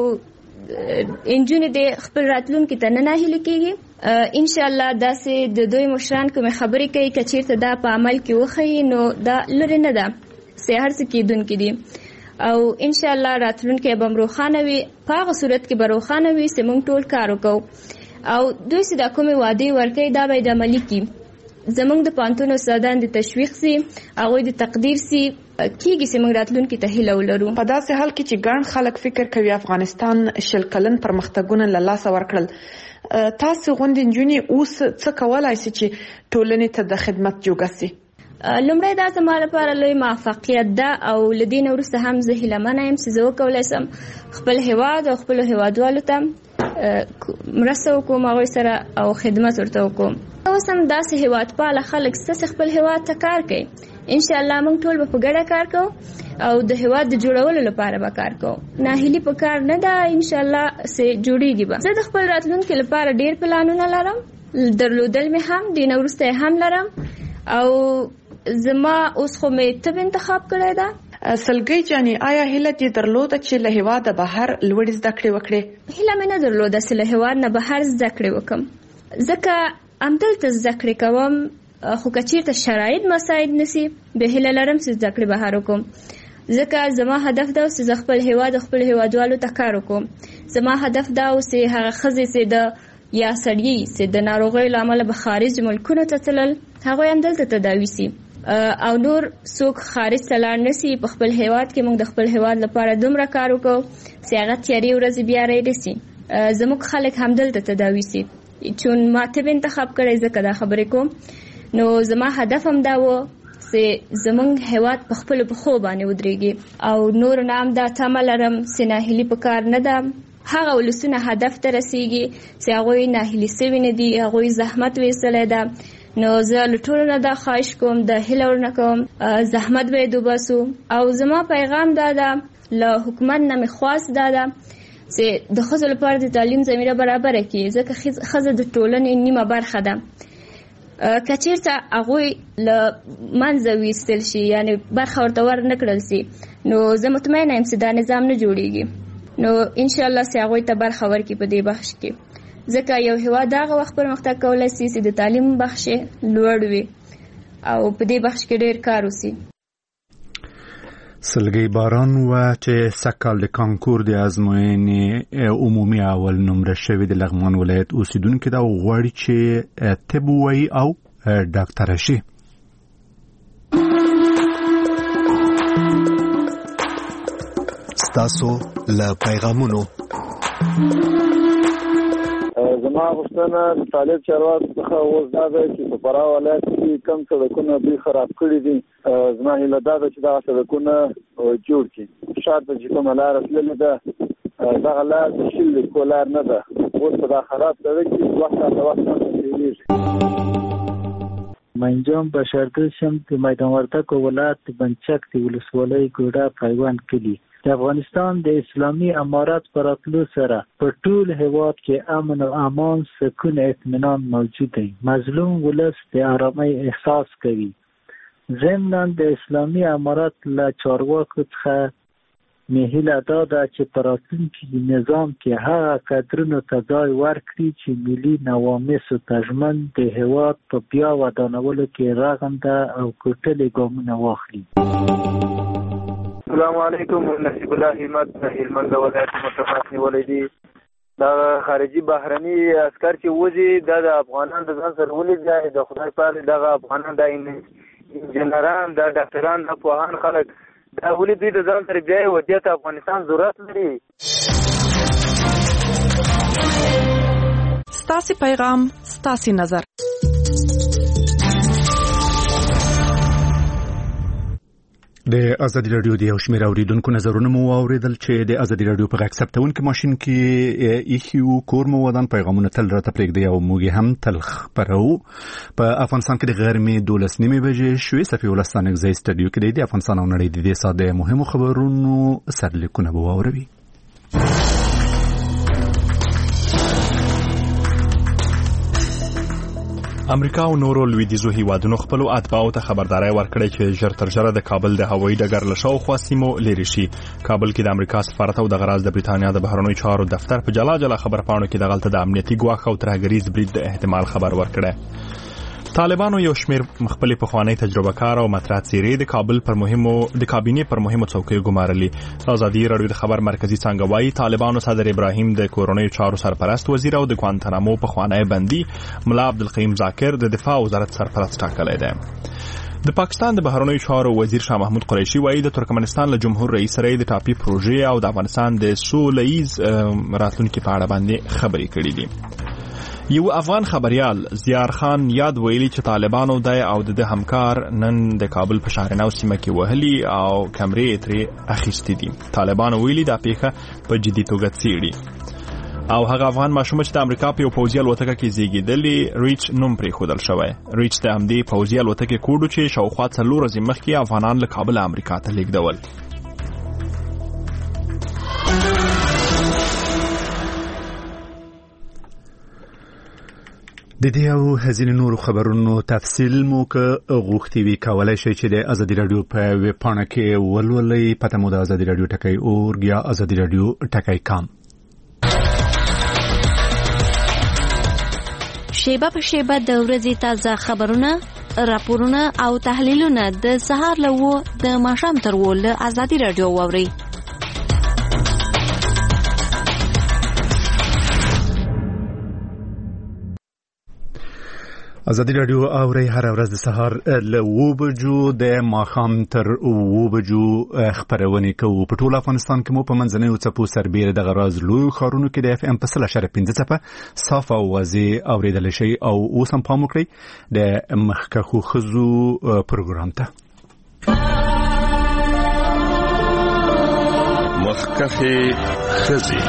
نجونې د خپل راتلونکي ته نه ناهیلې کېږي. انشاءالله داسې د دوی مشران کومې خبرې کوي که چېرته دا په عمل کې وښیي نو دا لرې نه ده، چې هر څه کېدونکي دي او انشاءالله راتلونکی به روښانه وي. په هغه صورت کې به روښانه وي چې موږ ټول کار وکړو او دوی چې دا کومې وعدې ورکوي دا باید عملي کړي. زموږ د پوهنتون استادان د تشویق سي، هغوی د تقدیر سي کېږي چې موږ راتلونکي ته هیله ولرو. په داسې حال کې چې ګڼ خلک فکر کوي افغانستان شل کلن پرمختګونه له لاسه ورکړل، تاسو غوندې نجونې اوس څه کولی سي چې ټولنې ته د خدمت جوګه سي؟ لومړی دا زما لپاره لوی موفقیت ده او له دې نه وروسته هم زه هیلهمنه یم چې زه وکولی شم خپل هیواد او خپلو هیوادوالو ته مرسته وکړم، هغوی سره او خدمت ورته وکړم. اوس هم داسې هیوادپاله خلک ستاسې خپل هیواد ته کار کوي. انشاءالله موږ ټول به په ګډه کار کوو او د هیواد د جوړولو لپاره به کار کوو. ناهیلي په کار نه ده، انشاءالله سې جوړیږي به. زه د خپل راتلونکي لپاره ډېر پلانونه لرم، درلودل مې هم د نه وروسته هم لرم او زما اوس خو مې طب انتخاب کړی ده. سلګۍ جانې آیا هیله دې درلوده چې له هیواده بهر لوړې زده کړې وکړې؟ هیله مې نه درلوده چې له هیواد نه بهر زده کړې وکړم، ځکه همدلته زده کړې کوم، خو که چېرته شرایط مساعد نسي بیا هیله لرم چې زده کړې بهر وکړم، ځکه زما هدف دا و چې زه خپل هیواد خپل هیوادوالو ته کار وکړم. زما هدف دا و چې هغه ښځې چې د یا سړي چې د ناروغیو له امله به خارج ملکونو ته تلل هغوی همدلته تداوي سي او نور څوک خارج ته لاړ نسي. په خپل هیواد کې موږ د خپل هیواد لپاره دومره کار وکړو چې هغه تیارې ورځې بیا رارسي، زموږ خلک همدلته تداوي سي. چون ما طب انتخاب کړی ځکه دا خبرې کوم، نو زما هدف هم دا و چې زموږ هیواد په خپلو پښو باندې ودرېږي او نور نه هم دا تمه لرم چې ناهیلي په کار نه ده. هغه ولسونه هدف ته رسیږي چې هغوی ناهیلي سوي نه دي، هغوی زحمت ویستلی ده. نو زه له ټولو نه دا خواهش کوم، د هیله ورنه کوم زحمت باید وباسو او زما پیغام دا ده، له حکومت نه مې خواست دا ده چې د ښځو لپاره د تعلیم زمینه برابره کړي، ځکه ښځه د ټولنې نیمه برخه ده. که چېرته هغوی له منځه ویستل شي یعنې برخه ورته ور نه کړل سي نو زه مطمئنه یم چې دا نظام نه جوړیږي. نو انشاءالله چې هغوی ته برخه ورکړي په دې بخش کې، ځکه یو هیواد هغه وخت پرمختګ کولی سي چې د تعلیم بخش لوړ وي او په دې بخش کې ډېر کار وسي. سلګۍ باران وه چې سږکال د کانکور د ازموینې عمومي اول نمره شوې د لغمان ولایت اوسیدونکې ده او غواړي چې طب ووایي او ډاکټره شي. ستاسو له پیغامونو زما غوښتنه د طالب چارواکو څخه اوس دا ده چې په فراه ولایت کې کم سړکونه دوی خراب کړي دي. زما هیله دا ده چې دغه سړکونه جوړ کړي. شاته چې کومه لاره تللې ده دغه لار د شل لیکو لار نه ده، اوس په دا خراب سړک کې وخت ته وخت نه تېرېږي. منجم بشردوشم د میدان وردګو ولایت بنچک د ولسوالۍ ګوډه پیوند کلي د افغانستان د اسلامي امارت پر راتلو سره په ټول هیواد کې امن او امان، سکون، اطمینان موجود دی. مظلوم ولس د آرامۍ احساس کوي. ضمناً د اسلامي امارت له چارواکو څخه مهیله دا ده چې په راتلونکي نظام کې هغه کادرونو ته ځای ورکړي چې ملي نواميسو ته ژمن د هیواد په بیا ودانولو کې رغنده او کوټلې ګامونه واخلي. السلام علیکم. نصیب الله همت هلمند ولایت متفق نیولې دي. دا خارجي بهرني عسكر چې وځي دا د افغانان د ځان سره ولې د خدای پاک دغه افغانان د انجنيران د ډاکټران د پوهان خلک دا ولې دوی د ځان سره بیا ودیت افغانستان ضرورت لري. ستاسو پیغام ستاسو نظر. د ازادي رادیو د یو شمېر اوریدونکو نظرونه مو اوریدل چې د ازادي رادیو په غږ ثبتونکو ماشين کې ایخیو کور مو ودان پیغامونه تل راته پرېږدي او موږ هم تل خبرو. په افغانستان کې د غرمې دولس نیمې بجې شوې. صفي ولستانک زی سټډیو کې د افغانستان او نړۍ د دې ساده مهمو خبرونو سرلیکونه به واوروي. امریکا او نورو لویدیځو هیوادونو خپل اتباعو ته خبرداري ورکړې چې ژر تر ژره د کابل د هوایي ډګر له شاوخوا سیمو لرې شي. کابل کې د امریکا سفارت او د غراز د بریتانیا د بهرنیو چارو دفتر په جلا جلا خبرپاڼو کې د غلطه د امنیتي ګواښ او ترهګریز برید د احتمال خبر ورکړی. طالبانو یو شمیر مخبل پخوانی تجربه کار او مطرح څیرې د کابل پر مهمو د کابینې پر مهمو څوکیو ګمارلې. ازادي رادیو د خبر مرکزی څنګه وایي طالبانو صدر ابراهیم د کورونیو چارو سرپرست وزیر او د کوانتانامو پخوانی بندي ملا عبدالقیوم ذاکر د دفاع وزارت سرپرست ټاکلی دی. د پاکستان د بهرنیو چارو وزیر شاه محمود قریشي وایي د ترکمنستان له جمهور رئیس سره د ټاپي پروژې او د افغانستان د سولهییز راتلونکي په اړه باندې خبرې کړې دي. یو افغان خبريال زیار خان یاد ویلي چې طالبانو د او د همکار نن د کابل په شهرنو سیمه کې وهلي او کمرې ترې اخیستې دي. طالبانو ویلي دا پیښه په جدي توګه څیړي او هغه افغان ماشوم چې د امریکا په یو پوځي الوتکه کې زیږیدلی ریچ نوم پرې خودل شوی. ریچ د همدې پوځي الوتکې کوډو چې شاوخوا څلور ورځې مخکې افغانان له کابل امریکا ته لیږدول. د دې او هزینې نورو خبرونو تفصیل مو که غوښتي وي کولای شئ چې د ازادي رادیو په ویب پاڼه کې ولولئ. پته مو د ازادي رادیو ټکی اورګ یا ازادي رادیو ټکی کام. شیبه په شیبه د ورځې تازه خبرونه، راپورونه او تحلیلونه د سهار له وو د ماښام تر وو له ازادي رادیو واورئ. ازادي رادیو اوري هر ورځ د سهار له اوو بجو د ماښام تر اوو بجو خبرونه کوو. په ټول افغانستان کې مو په منځنیو څپو سربېره د غراز لوی ښارونو کې د اف ام په سل اشاره پنځه څپه صاف او واضح اوریدل شي. او اوس هم پام وکړئ د مخکخو خزو پروګرام ته. مخکخه خزي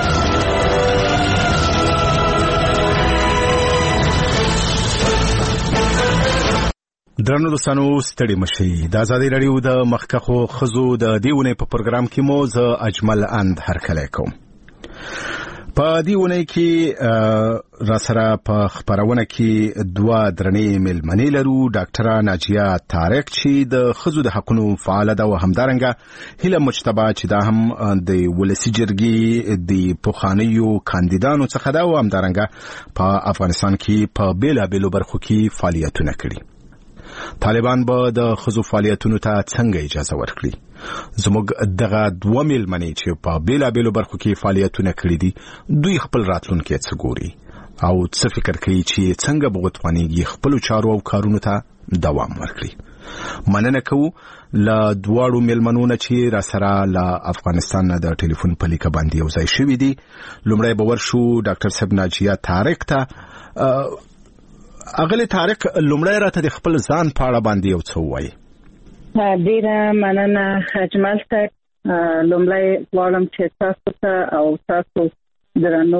درنو دوستانو ستړي مشي. د ازادي رادیو د مخکخو خزو د دیونه په پروګرام کې مو ز اجمل اند هرکلی کوم. په دیونه کې را سره په خبرونه کې دوا درنې ملمنې لرو. ډاکټره ناجیه طارق چې د خزو د حقونو فعال ده او همدارنګه هیله مجتبی چې دا هم د ولسی جرګې د پوخانیو کاندیدانو څخه ده او همدارنګه په افغانستان کې په بیلا بیلو برخو کې فعالیتونه کړي. طالبان به د خزو فعالیتونو ته څنګه اجازه ورکړي؟ زموږ دغه دوه ملمنې چې په بیلا بیلو برخو کې فعالیتونه کړي دي دوی خپل راتلونکي څه ګوري او څه فکر کوي چې څنګه به وتوانیږي خپل چارو او کارونو ته دوام ورکړي. مننه کوو له دواړو ملمنونو چې را سره له افغانستان د ټلیفون په لیکه باندې یو ځای شوي دي. لومړی به ورشو ډاکټر صاحب ناجیه طارق ته. اغلی طارق لومړی راته د خپل ځان په اړه باندې یو څه ووایي. ډیره مننه اجمل صاحب. لومړی غواړم چې تاسو ته او تاسو درنو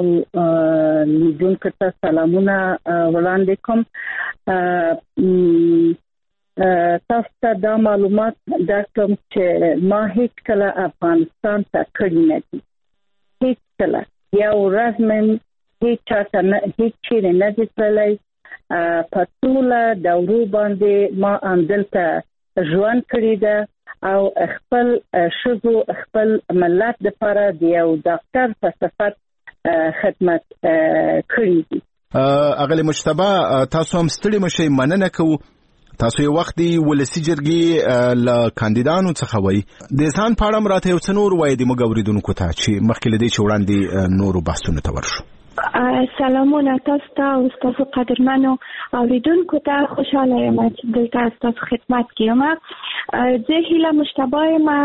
لیدونکو ته سلامونه وړاندې کوم. تاسو ته دا معلومات درکوم چې ما هیڅ کله افغانستان ته کړی نه دي. هیڅ کله یو ورځ مې هیڅ چاته نه هیڅ چیرې نه دي تللی. په ټوله دورو باندې ما همدلته ژوند کړی ده او خپل ښځو خپل ملت دپاره د یو ډاکټر په صفت خدمت کړی دي. اغلی مجتبی تاسو هم ستړي مشئ، مننه کوو. تاسو یو وخت دی ولسی جرګې له کاندیدانو څخه وای د ځان په اړه راته یو څه نور وای د موږ اوریدونکو ته چې مخکې لدی چې وړاندې نورو بحثونو ته ورشو. سلامونه تاسو ته او تاسو قدرمنو اوریدونکو ته، خوشاله یم چې دلته تاسو خدمت کوم. زه هیله مجتبی یم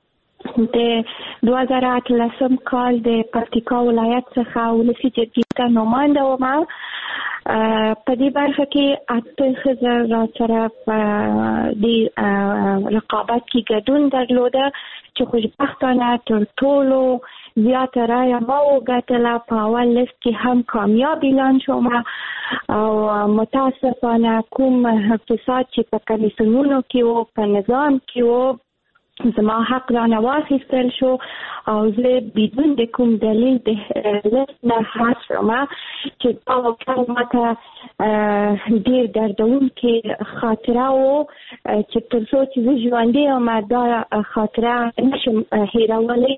د دوه زره اتلسم کال د پکتیکا ولایت څخه ولسی جرګې ته نماینده وم. په دې برخه کې اته ښځې را سره په دې رقابت کې ګډون درلوده چې خوشبختانه تر ټولو زیاته رایه ما وګټله. په اول لیست کې هم کامیاب اعلان شوم او متاسفانه کوم اقتصاد چې په کمیسیونونو کې و، په نظام کې و، زما حق رانه واخیستل شو او زه بدون د کوم دلیل د لیست نه حذف شوم چې دا واقعا ماته ډېر دردونکې خاطره و چې تر څو چې زه ژوندی یم دا خاطره نشم هیرولی،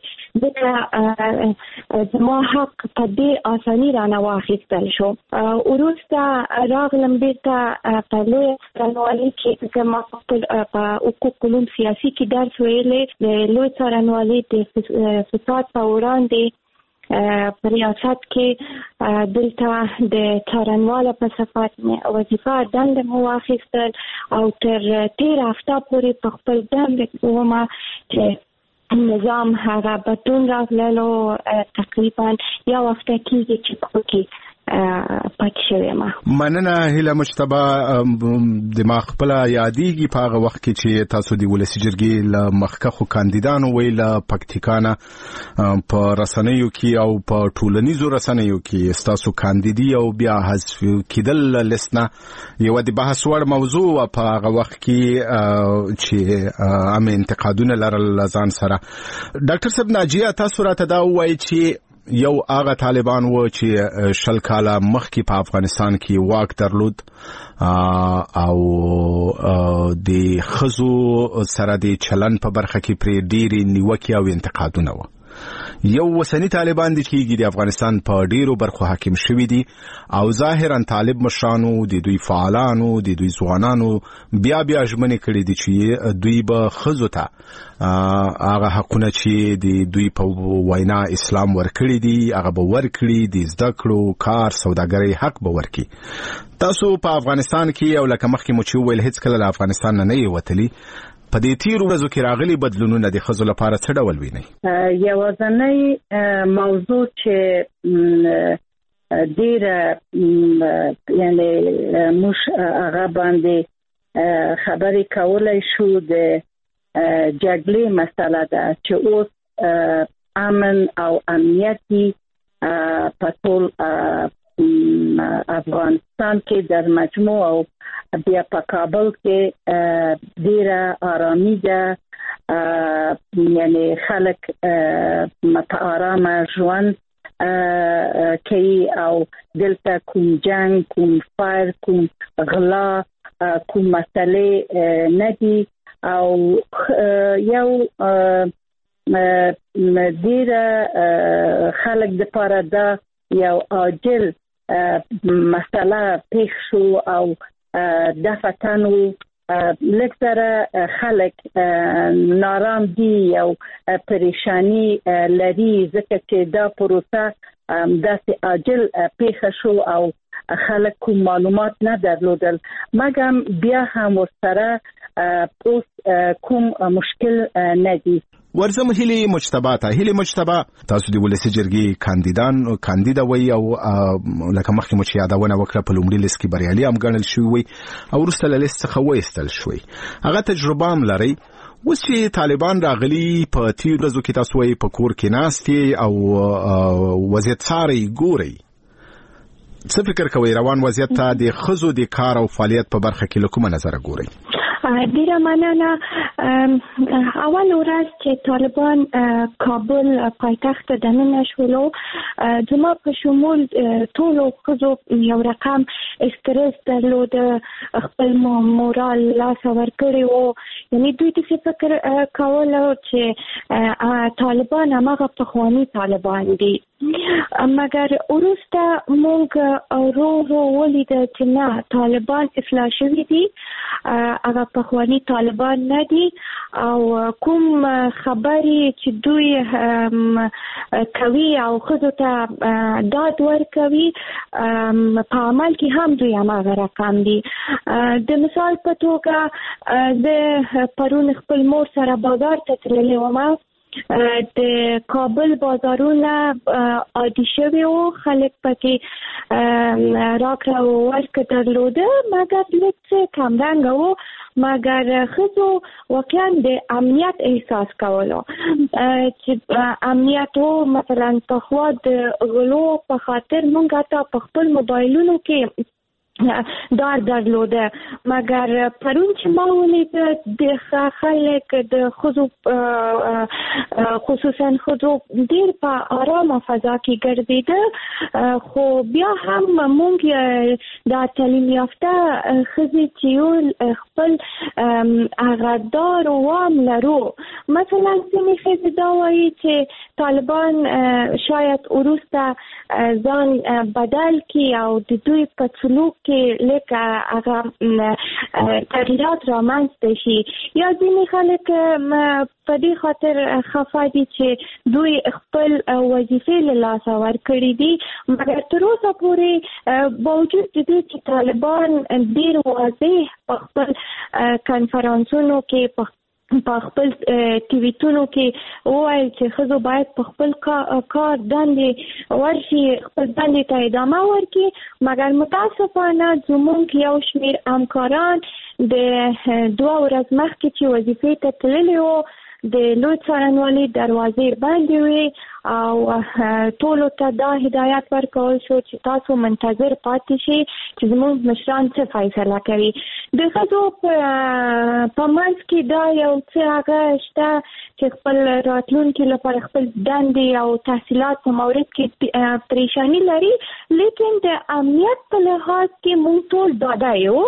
ځکه زما حق په ډېر اساني رانه واخیستل شو. وروسته راغلم بیرته په لویه څارنوالۍ کې چې ما په حقوق علوم سیاسي کې درس ویلې د لوی څارنوالۍ د فساد په وړاندې په ریاست کې دلته د څارنواله په صفت وظیفه دنده مو واخیستل او تر تیر هفته پورې په خپل دنده کې وم چې نظام هغه بدلون راغللو. تقریبا یو هفته کېږي چې پکې پاتې شوی یم. مننه هیله مجتبی. د ما خپل یادېږي په هغه وخت کې چې تاسو د ولسی جرګې له مخکښو کاندیدانو وی له پکتیکانه په رسنیو کې او په ټولنیزو رسنیو کې ستاسو کاندیدي او بیا حذف کېدل لیست نه یوه د بحث وړ موضوع وه په هغه وخت کې چې عامه انتقادونه لرل ځان سره. ډاکټر صاحب ناجیه تاسو راته دا ووایئ چې یو هغه طالبان و چې شل کاله مخکې په افغانستان کې واک درلود او د ښځو سره د چلن په برخه کې پرې ډېرې نیوکې او انتقادونه وه. یو وسنی طالبان دي چې د افغانستان په ډیرو برخو حاکم شوي دي او ظاهرا طالب مشرانو د دوی فعالانو د دوی ځوانانو بیا بیا ژمنې کړې دي چې دوی به ښځو ته هغه حقونه چې د دوی په وینا اسلام ورکړي دي هغه به ورکړي، د زده کړو، کار، سوداګرۍ حق به ورکړي. تاسو په افغانستان کې او لکه مخکې مو چې وویل هېڅکله له افغانستان نه نه یې وتلي، په دې تیرو ورځو کې راغلي بدلونونه د ښځو لپاره څه ډول وینئ؟ یوازینۍ موضوع چې ډېره یعنې موږ هغه باندې خبرې کولی شو د جګړې مسله ده چې اوس امن او امنیتي په ټول افغانستان کې در مجموع او بیا په کابل کې ډیره آرامي ده، یعنی خلک په آرامه ژوند کوي او دلته کوم جنگ، کوم فایر، کوم غلا، کوم مسلې نه دي او یو ډیره خلک دپاره دا یو عاجل مسله پیښ شو او دفتن و لږ سره خلک نارام دي او پریشانی لري ځکه چې دا پروسه داسې عاجل پیښه شو او خلک کوم معلومات نه درلودل، مګم بیا هم ورسره اوس کوم مشکل نه دي. ورزم هیلی مجتبی ته هیلی مجتبی تاسو د ولسی جرګې کاندیدان کاندیدا وای او لکه مخکې مو چې یادونه وکړه په لومړي لیست کې بریالي هم ګڼل شوی وي او وروسته له لیست څخه وایستل شوی. هغه تجربه هم لرئ. اوس چې طالبان راغلي په تیر ورځو کې تاسو وایي په کور کې ناستې او وضعیت څارئ ګورئ، څه فکر کوئ روان وضعیت ته د ښځو د کار او فعالیت په برخه کې له کومه نظره ګورئ؟ ډیره مننه. اول ورځ چې طالبان کابل پایتخت دننه شولو، زما په شمول ټولو ښځو یو رقم استرس درلود، خپل مورال لاسه ورکړی و. یعنې دوی داسې فکر کولو چې طالبان هماغه پخواني طالبان دي. مګر وروسته موږ ورو ورو ولیده چې نه، طالبان اصلاح شوي دي، هغه پخواني طالبان نه دي، او کوم خبرې چې دوی کوي او ښځو ته داد ورکوي په عمل کې هم دوی هماغه رقم دي. د مثال په توګه زه پرون خپل مور سره بازار ته تللې وم. د کابل بازارونه عادي شوي وو، خلک پکې راکړه ورکړه درلوده، مګر لږ څه کمرنګه وو. مګر ښځو واقعا د امنیت احساس کولو چې امنیت وو. مثلا پخوا د غلو په خاطر موږ حتی په خپل موبایلونو کې دار درلوده، مګر پرون چې ما ولید د خلک د ښځو خصوصا ښځو ډېر په آرامه فضا کې ګرځېده. خو بیا هم موږ دا تعلیم یافته ښځې چې یو خپل هغه دار و وام لرو. مثلا ځینې ښځې دا وایي چې طالبان شاید وروسته ځان بدل کړي او د دوی په سلوک کې لکه هغه تغییرات رامنځته شي. یا ځینې خلک په دې خاطر خفه دي چې دوی خپل وظیفې له لاسه ورکړي دي. مګر تر اوسه پورې باوجود د دې چې طالبان ډېر واضح په خپل کنفرانسونو کې په په خپل ټیویټونو کې وویل چې ښځو باید په خپل کار دندې ورشي، خپل دندې ته ادامه ورکړي. مګر متاسفانه زموږ یو شمېر همکاران د دوه ورځې مخکې چې وظیفې ته تللي وو، د لوی څارنوالۍ دروازې بندې وې او ټولو ته دا هدایت ورکول شو چې تاسو منتظر پاتې شئ چې زموږ مشران څه فیصله کوي. د ښځو په منځ کې دا یو څه هغه شته چې خپل راتلونکي لپاره خپل دندې او تحصیلات په مورد کې پریشانی لري، لیکن د امنیت په لحاظ کې موږ ټول ډاډه یو.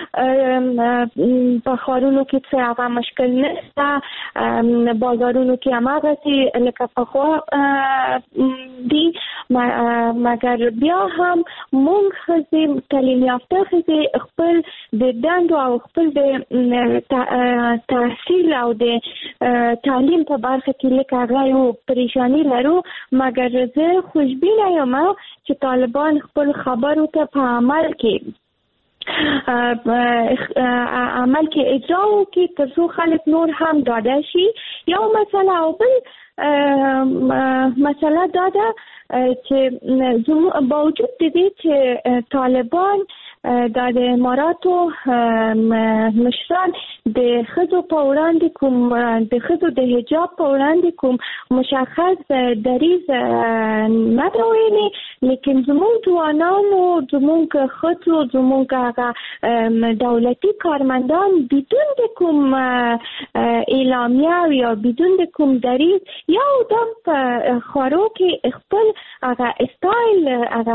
په ښارونو کې څه هغه مشکل نشته، بازارونو کې هماغسې لکه پخوا دي. مګر بیا هم موږ ښځې تعلیم یافته ښځې خپل د دندو او خپل د تحصیل او د تعلیم په برخه کې لکه هغه یو پریشانی لرو. مګر زه خوشبینه یم چې طالبان خپل خبرو ته په عمل کې عمل کې اجرا وکړي تر څو خلک نور هم ډاډه شي. یو مسله او بل مسله دا ده چې باوجود د دې چې طالبان دا د اماراتو مشران د ښځو په وړاندې کوم د ښځو د حجاب په وړاندې کوم مشخص دریځ نه دی ویلي، لیکن زموږ ځوانانو، زموږ ښځو، زموږ هغه دولتي کارمندان بدون د کوم اعلامیه یا بدون د کوم دریځ یو دم په خارو کې خپل هغه اسټایل هغه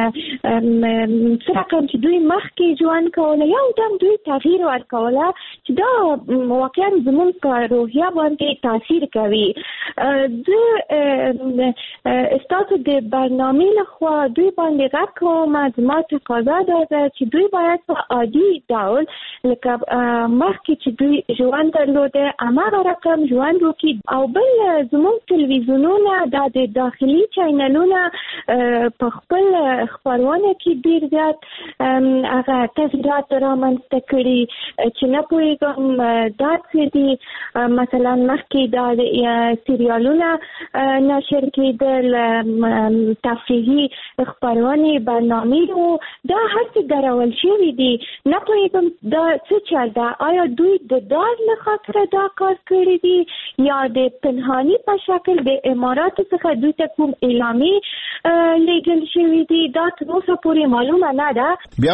څه رقم چې دوی مخکې ژوند کوله یو دم دوی تغییر ورکوله چې دا واقعا زموږ په روحیه باندې تاثیر کوي. زه ستاسو د برنامې لخوا دوی باندې غږ کوم، زما تقاضا دا ده چې دوی باید په عادي ډول لکه مخکې چې دوی ژوند درلوده هماغه رقم ژوند وکړي. او بل زموږ تلویزیونونه دا د داخلي چینلونه په خپل خپرونه کې ډېر زیات هغه تغییرات رامنځته کړي چې نه پوهېږم دا څه دي. مثلا مخکې دا سریالونه نشر کېدل، تفریحي خپرونې برنامې وو، دا هسې درول شوي دي. نه پوهېږم دا څه چل ده، آیا دوی د دار له خاطره دا کار کړی دي یا د پنهاني په شکل د اماراتو څخه دوی ته کوم اعلامي لیږل شوي دي؟ دا تر اوسه پورې معلومه نه ده. بیا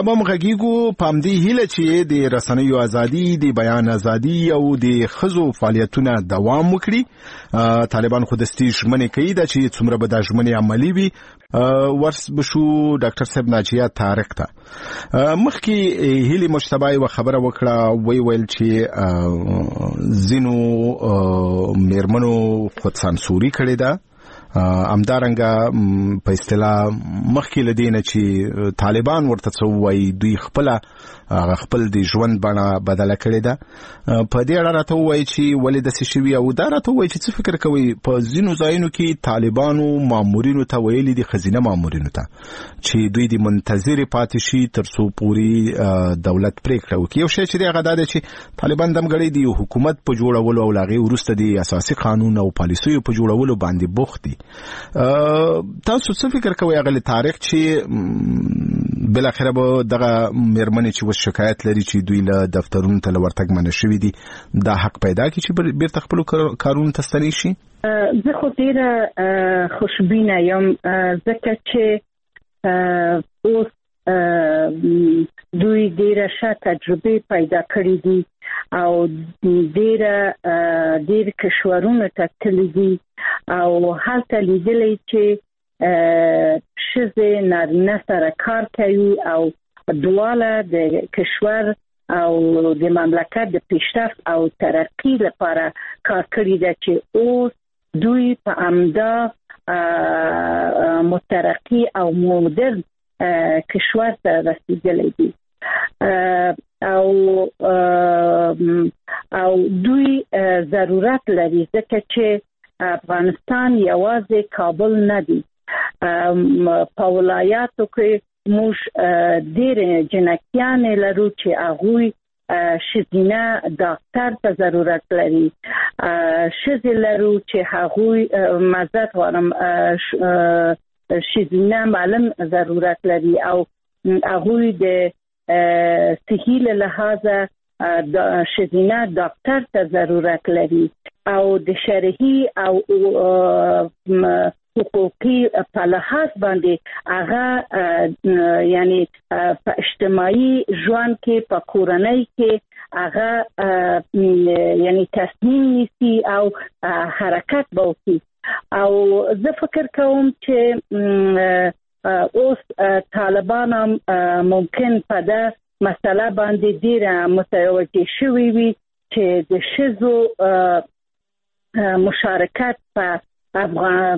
بیا به مغږیږو په همدې هیله چې د رسنیو ازادي د بیان ازادي او د خزو فعالیتونه دوام وکړي. طالبان خو د ستیشمنې کوي دا چې څومره به د ژمنې عملی وي. ورس بشو ډاکټر صاحب ناجیه طارق ته مخکې هیلي مجتبی و خبره وکړه وی ویل چې زینو میرمنو خود سانسوري کړې ده. امدارنګه په اصطلاح مخکې لدینه چې طالبان ورته څه وایي دوی خپل خپل د ژوند بڼه بدله کړې ده. په دې اړه راته وایي چې ولې داسې شوي او دا راته وایي چې څه فکر کوي په ځینو ځایونو کې طالبانو مامورینو ته ویلي دي ښځینه مامورینو ته چې دوی د منتظرې پاتې شي تر څو پورې دولت پرېکړه وکړي. یو شی چې دی هغه دا دی چې طالبان دمګړی د حکومت په جوړولو او له هغې وروسته د اساسي قانون او پالیسیو په جوړولو باندې بوخت دي. تاسو څه فکر کوئ هغه تاریخ چې بل اخره به دغه میرمنې چې شکایت لري چې دوی له دفترونو ته ورتګ منع شوي دي دا حق پیدا کړي چې بیرته خپلو کارونو ته ستنې شي؟ زه خو ډېره خوشبینه یم ځکه چې اوس دوی ډېره ښه تجربې پیدا کړې دي او ډېره ډېر کشورونو ته تللي دي او هلته لیدلی چې ښځې نارینه سره کار کوي او دواړه د کشور او د مملکت د پیشرفت او ترقی لپاره کار کړی ده چې اوس دوی په همدا مترقی او مدرن کشور ته رسیدلی دي او او دوی ضرورت لري ځکه چې افغانستان یوازې کابل نه دی. په ولایاتو کې موږ ډېر جنکیانې لرو چې هغوی ښځینه ډاکټر ته ضرورت لري. ښځې لرو چې هغوی معذرت غواړم ښځینه معلم ضرورت لري او هغوی د صحي له لحاظه ښځینه ډاکټر ته ضرورت لري او د شرعي او حقوقي په لحاظ باندې هغه یعنی په اجتماعي ژوند کې په کورنۍ کې هغه یعنی تصمیم نیسي او حرکت به وکړي. او زه فکر کوم چې اوس طالبان هم ممکن په دا مسله باندې ډېره متوجه شوي وي چې د ښځو مشارکت په افغان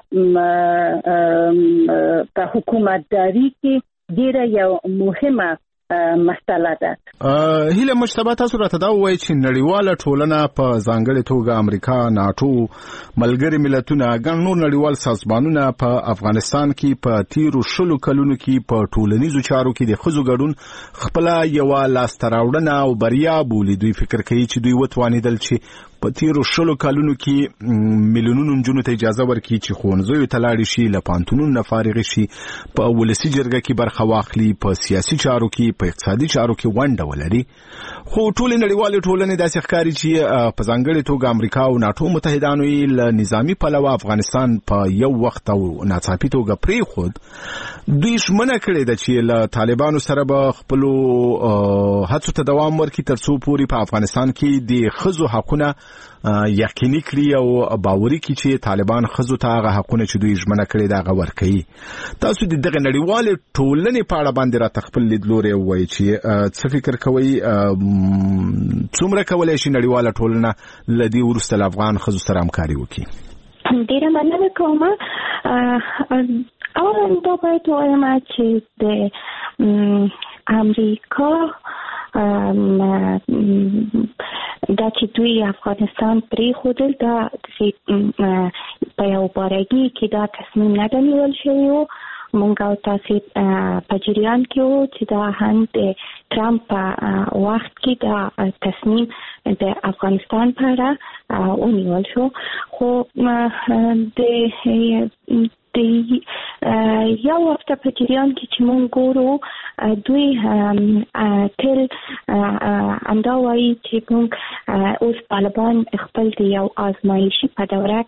په حکومتداري کې ډیره یو مهمه مسله ده. هیله مجتبی تاسو راته دا وایي چې نړیواله ټولنه په ځانګړې توګه امریکا، ناټو، ملګري ملتونه، ګڼ نور نړیوال سازمانونه په افغانستان کې په تیرو شلو کلونو کې په ټولنیزو چارو کې د ښځو ګډون خپله یوه لاسته راوړنه او بریا بولي. دوی فکر کوي چې دوی وتوانېدل چې په تیرو شلو کلونو کې میلیونونو نجونو ته اجازه ورکړي چې ښوونځیو ته لاړې شي، له پوهنتونونو نه فارغې شي، په ولسي جرګه کې برخه واخلي، په سیاسي چارو کې، په اقتصادي چارو کې ونډه ولري. خو ټولې نړیوالې ټولنې داسې ښکاري چې په ځانګړې توګه امریکا او ناټو متحدانو یې له نظامي پلوه افغانستان په یو وخت او ناڅاپي توګه پرېښود. دوی ژمنه کړې ده چې له طالبانو سره به خپلو هڅو ته دوام ورکړي تر څو پورې په افغانستان کې د ښځو حقونه یقیني کړي او باوري کړي چې طالبان ښځو ته هغه حقونه چې دوی ژمنه کړې ده هغه ورکوي. تاسو د دغه نړیوالې ټولنې په اړه باندې راته خپل لیدلوری ووایئ چې څه فکر کوئ څومره کولی شي نړیواله ټولنه له دې وروسته له افغان ښځو سره همکاري وکړي؟ ډېره مننه کوم. اولا دا باید ووایم چې د امریکا دا چې دوی افغانستان پرېښودل دا په یو بارګي کې دا تصمیم نه ده نیول شوی و. مونږ او تاسې په جریان کې وو چې دا هم د ټرمپ په وخت کې دا تصمیم د افغانستان په اړه ونیول شو. خو د د یو هفته په جریان کې چې مونږ ګورو دوی تل همدا وایي چې موږ اوس طالبان خپل د یو آزمایشي په دوره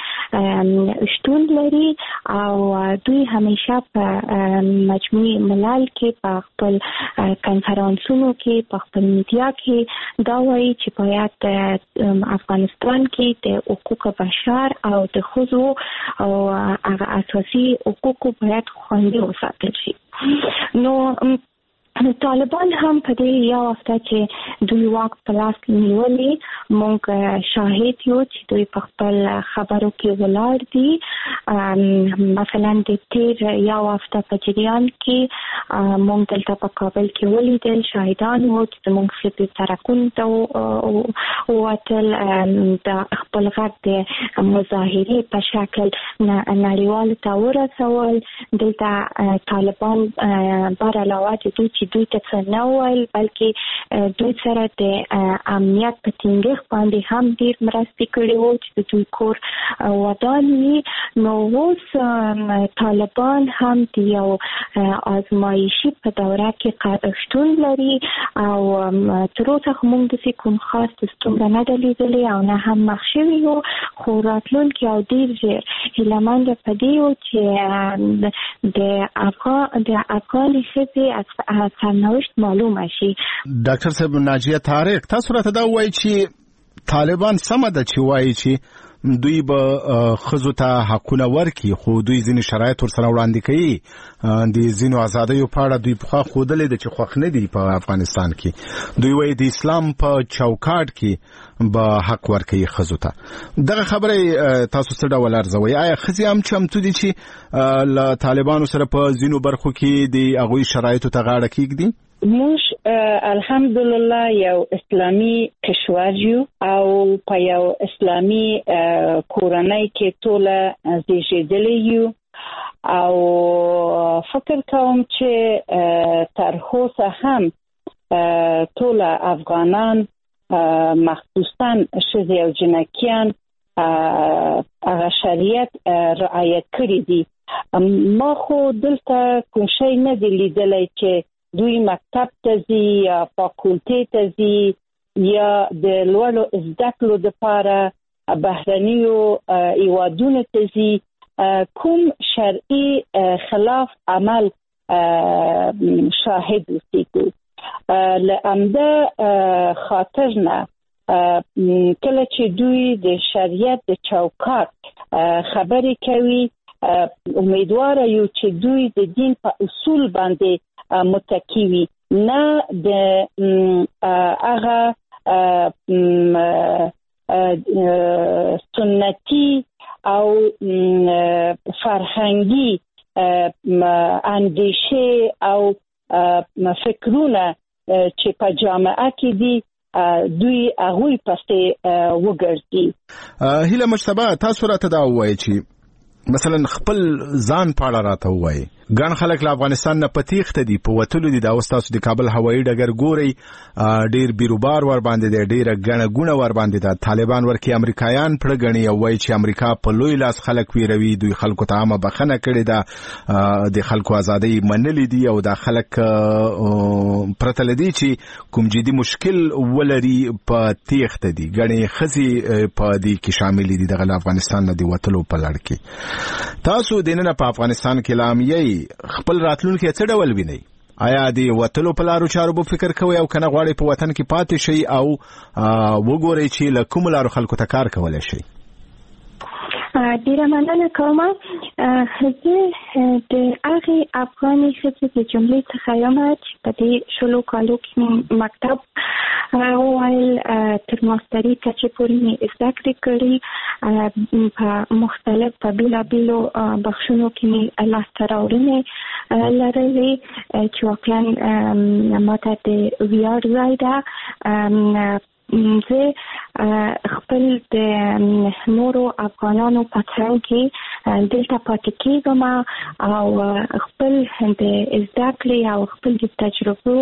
کې شتون لري او دوی همیشه په مجموعي ملل کې په خپل کنفرانسونو کې په خپل میډیا کې دا وایي چې باید افغانستان کې د حقوق بشر او د ښځو او هغه اساسي حقوقو باید خوندي وساتل شي. نو طالبان هم په دې یو هفته چې دوی واک په لاس نیولې موږ شاهد یو چې دوی په خپل خبرو کې ولاړ دي. مثلا د تیر یو هفته په جریان کې موږ دلته په کابل کې ولیدل شاهدان وو چې موږ خپل ترکون ته ووتل د خپل غږ د مظاهرې په شکل نړیوال ته ورسول. دلته طالبان بر علاوه د دوی چې دوی ته څه نه ویل بلکې دوی سره د امنیت په ټینګښت باندې هم ډېر مرستې کړې وو چې د دوی کور ودان وي. نو اوس طالبان هم د یو آزمایشي په دوره کې شتون لري او تر اوسه موږ داسې کوم خاص ستونزه نه ده لیدلې او نه هم مخ شوي یو، خو راتلونکي او ډېر ژر هیلهمنده په دې یو چې د افغان د افغاني ښځې سرنوشت معلومه شي. ډاکټر صاحب ناجیه طارق، تاسو راته دا وایي چې طالبان سمه ده چې وایي چې دوی به ښځو ته حقونه ورکړي، خو دوی ځینې شرایط ورسره وړاندې کوي. د ځینو ازادیو په اړه دوی پخوا ښودلې ده چې خوښ نه دي په افغانستان کې. دوی وایي د اسلام په چوکاټ کې به حق ورکوي ښځو ته. دغه خبره تاسو څه ډول ارزوئ؟ آیا ښځې هم چمتو دي چې له طالبانو سره په ځینو برخو کې د هغوی شرایطو ته غاړه کېږدي؟ موږ الحمدلله یو اسلامي کشور یو او په یو اسلامي کورنۍ کې ټوله زیږیدلي یو او فکر کوم چې تر اوسه هم ټوله افغانان مخصوصا ښځې او جنکیان هغه شریعت رعایت کړي دي. ما خو دلته کوم شی نه دی لیدلی چې دوی مکتب ته ځي یا فاکولټې ته ځي یا د لوړو زده کړو دپاره بهرنیو هیوادونو ته ځي. کوم شرعي خلاف عمل شاهد اوسېږو. له همده خاطر نه کله چې دوی د شریعت د چوکاټ خبرې کوي امیدواره یو چې دوی د دین په اصول باندې متکی وي، نه د هغه سنتي او فرهنګي اندیشه او فکرونه چې په جامعه کې دي دوی هغوی پسې وګرځي. هیله مجتبی، تاسو راته دا ووایئ چې مثلا خپل ځان په اړه راته ووایئ. ګڼ خلک له افغانستان نه په تېښته دي، په وتلو دي. دا اوس تاسو د کابل هوایي ډګر ګورئ، ډېر بیروبار ور باندې دی، ډېره ګڼه ګوڼه ور باندې ده. طالبان ورکې امریکایان پړه ګڼي او وایي چې امریکا په لوی لاس خلک ویروي. دوی خلکو ته عامه بخښنه کړې ده، د خلکو ازادۍ منلي دي او دا خلک پرته له دې چې کوم جدي مشکل ولري په تېښته دي. ګڼې ښځې په دې کې شاملې دي دغه له افغانستان نه د وتلو په لړ کې. تاسو دننه په افغانستان کې لامیئ خپل راتلونکي څه ډول وینئ؟ آیا د وتلو په لارو چارو به فکر کوئ او کنه غواړئ په وطن کې پاتې شئ او وګورئ چې له کومو لارو خلکو ته کار کولی شئ؟ ډیره مننه کوم. زه د هغې افغاني ښځې د جملې څخه یم چې په دې شلو کالو کې مکتب وویل تر ماستري کچې پورې مې زده کړې کړي، په مختلف په بېلابېلو بخشونو کې مې لاسته راوړنې لرلې چې واقعا ماته د ویاړ ځای ده. زه خپل د نورو افغانانو په څنګ کې دلته پاتې کېږم او خپل د زده کړې او خپل د تجربو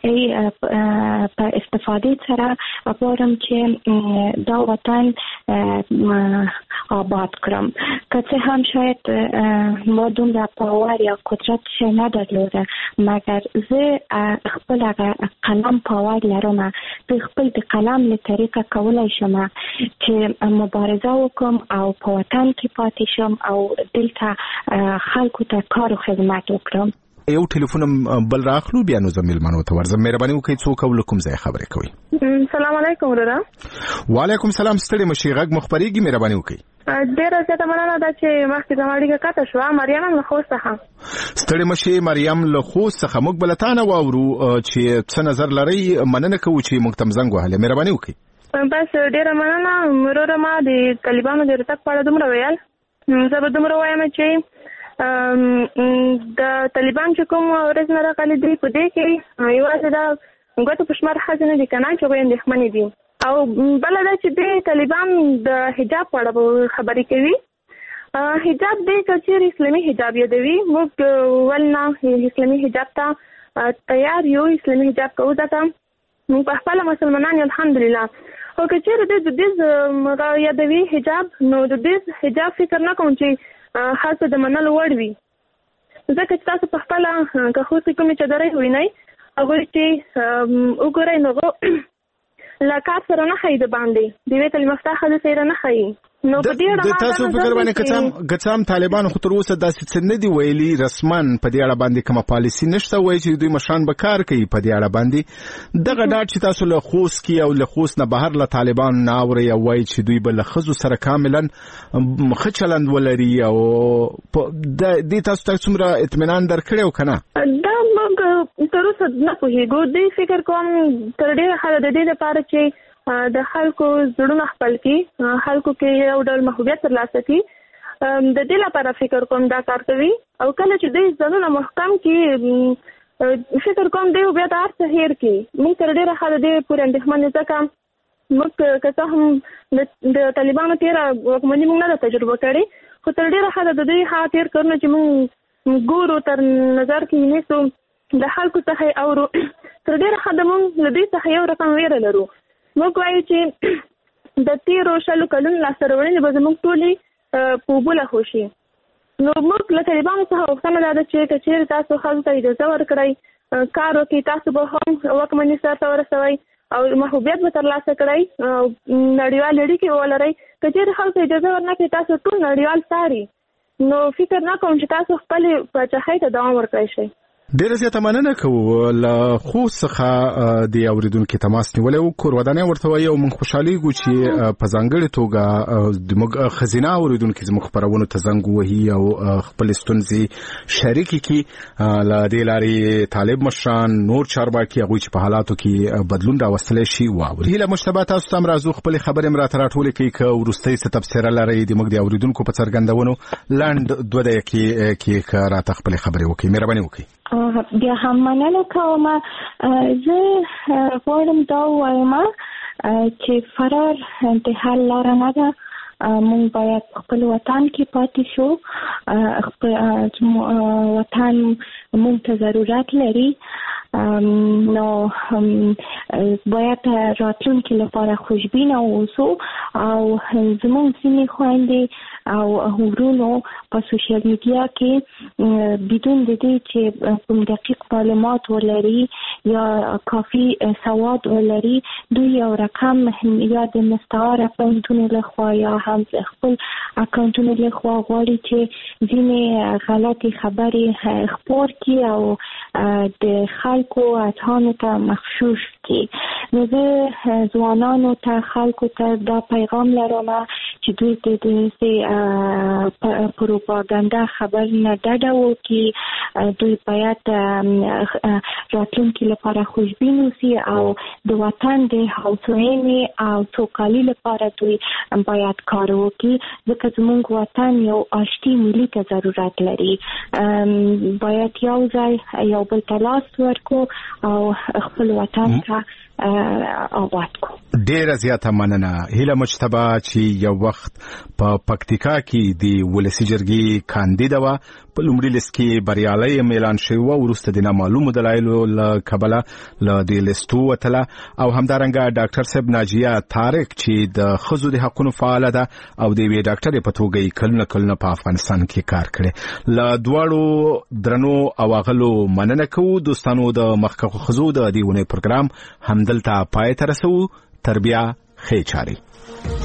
په استفادې سره غواړم چې دا وطن آباد کړم. که څه هم شاید ما دومره پاور یا قدرت شی نه درلوده، مګر زه خپل هغه قلم پاور لرم. زه خپل د قلم له طریقه کولی شم چې مبارزه وکړم او په وطن کې پاتې شم او دلته خلکو ته کار او خدمت وکړم. یو ټلیفون بل راخلو بیا نو زميل منو ته ورزم. مهرباني وکړئ څوک او کوم ځای خبرې کوي؟ السلام علیکم وراره. وعلیکم السلام. ستړي مشي غږ مخبريږي. مهرباني وکړئ. ډیره زیاته مننه ده چې مخکې زما اړیکه قطع شوه. مریم له خوست څخه. ستړي مشي مریم له خوست څخه. موږ بلتانه واورو چې څه نظر لري. مننه کوو چې موږ تم زنګ وهله. مهرباني وکړئ. بس ډیره مننه. وروره ما د طالبانو د راتګ په اړه دومره ویل. زه به دومره وایم چې د طالبان چې کوم ورځ نه راغلي دی په دې کې یوازې دا ګوتو په شمار ښځې نه دي که نه چې هغوی اندېښمنې دي. او بله دا چې دی طالبان د حجاب په اړه خبرې کوي. حجاب دی که چېرې اسلامي حجاب یادوي، موږ ولې نه اسلامي حجاب ته تیار یو. اسلامي حجاب کوو ځکه موږ په خپله مسلمانان یو الحمدلله. خو که چېرې دی دودیز یادوي حجاب، نو دودیز حجاب فکر نه کوم چې خاصه د منلو وړ وي، ځکه چې تاسو په خپله که خوستې کومې چادرۍ ووینئ هغوی چې وګورئ نو هغه له کار سره نه ښایي د باندې د یوې کلمې مفتاح ښځې سره نه ښایي. نو په دې اړه تاسو فکر باندې کڅام طالبانو خو تر اوسه داسې څه نه دي ویلي رسما په دې اړه باندې کومه پالیسي نشته وایي چې دوی مشران به کار کوي په دې اړه باندې. دغه ډاډ چې تاسو له خوست کې او له خوست نه بهر له طالبانو نه اورئ او وایي چې دوی به له ښځو سره کاملا ښه چلند ولري او دې تاسو ته څومره اطمینان درکړی او که نه؟ دا موږ تر اوسه نه پوهېږو. دوی فکر کوم تر ډېره حده د دې لپاره چې د خلکو زړونه خپل کړي، خلکو کې یو ډول محبوبیت ترلاسه کړي، د دې لپاره فکر کوم دا کار کوي. او کله چې دوی ځانونه محکم کړي فکر کوم دوی بیا د هر څه هېر کړي. موږ تر ډېره حده دې پورې اندېښمن یو، ځکه موږ که څه هم د طالبانو تېره واکمني موږ نه ده تجربه کړې، خو تر ډېره حده د دوی هغه تېر کارونه چې موږ ګورو تر نظر کې نیسو د خلکو څخه یې اورو، تر ډېره حده موږ له دوی څخه یو رقم ویره لرو. موږ وایو چې د تیرو شلو کلونو لاسته راوړنې به زموږ ټولې په اوبو لاهو شي. نو موږ له طالبانو څخه غوښتنه دا ده چې که چېرې تاسو ښځو ته اجازه ورکړئ کار وکړي، تاسو به هم واکمني سرته ورسوئ او محبوبیت به ترلاسه کړئ، نړیوال اړیکې ولرئ. که چېرې خلکو اجازه ورنکړي تاسو ټول نړیوال څاري، نو فکر نه کوم چې تاسو خپلې پاچاهۍ ته دوام ورکړی شئ. ډیره زیاته مننه کوو. له خوست څخه د اوریدونکو تماس نیولی و. کور ودانۍ ورته وایي او موږ خوشحالیږو چې په ځانګړې توګه زموږ ښځینه اوریدونکي زموږ خپرونو ته زنګ ووهي او خپلې ستونزې شریکې کړي. له دې لارې طالب مشران نور چارواکي هغوی چې په حالاتو کې بدلون راوستلی شي واوري. هیله مجتبی تاسو ته هم راځو خپلې خبرې م راته راټولې کړئ. که وروستۍ څه تبصره لرئ د موږ د اوریدونکو په څرګندونو لنډ دوه دقیقې کې که راته خپلې خبرې وکړئ. مهرباني وکړئ. بیا هم مننه کوم. زه غواړم دا ووایم چې فرار د حل لاره نه ده. مونږ باید خپل وطن کې پاتې شو. خپل وطن مونږ ته ضرورت لري. نو باید راتلونکي لپاره خوشبینه اوسو او زموږ ځینې خویندې او ورونو په سوشل میډیا کې بدون د دې چې کوم دقیق معلومات ولري یا کافي سواد ولري، دوی یو رقم یا د مستعار اکاونټونو لخوا یا هم خپل اکاونټونو لخوا غواړي چې ځینې غلطي خبرې خپور کړي او د خلکو اذهانو ته مغشوش کړي. نو زه ځوانانو ته خلکو ته دا پیغام لرم چې دوی د دې پروپاګاندا خبر نه ډډه وکړي. دوی باید راتلونکي لپاره خوشبین اوسي او د وطن د هوساینې او سوکالۍ لپاره دوی باید کار وکړي، ځکه زموږ وطن یو آشتي ملي ته ضرورت لري. باید یو ځای یو بل ته لاس ورکړو او خپل وطن ته آباد کو. ډیره زیاته مننه. هیله مجتبی چې یو وخت په پکتیکا کې د ولسی جرګې کاندیدا و په لومړي لیست کې بریالي اعلان شوی و، وروسته د نامعلومو دلایلو له کبله له دې لیستو وتله، او همدارنګه ډاکټر صاحب ناجیه طارق چې د ښځو د حقوقو فعاله ده او د یوې ډاکټرې په توګه یې کلونه کلونه په افغانستان کې کار کړی. له دواړو درنو او اغلو مننه کوو. دوستانو، د مخکښو ښځو د دې ونې پروګرام همدلته پای ته رسوو. تر بیا ښې چارې.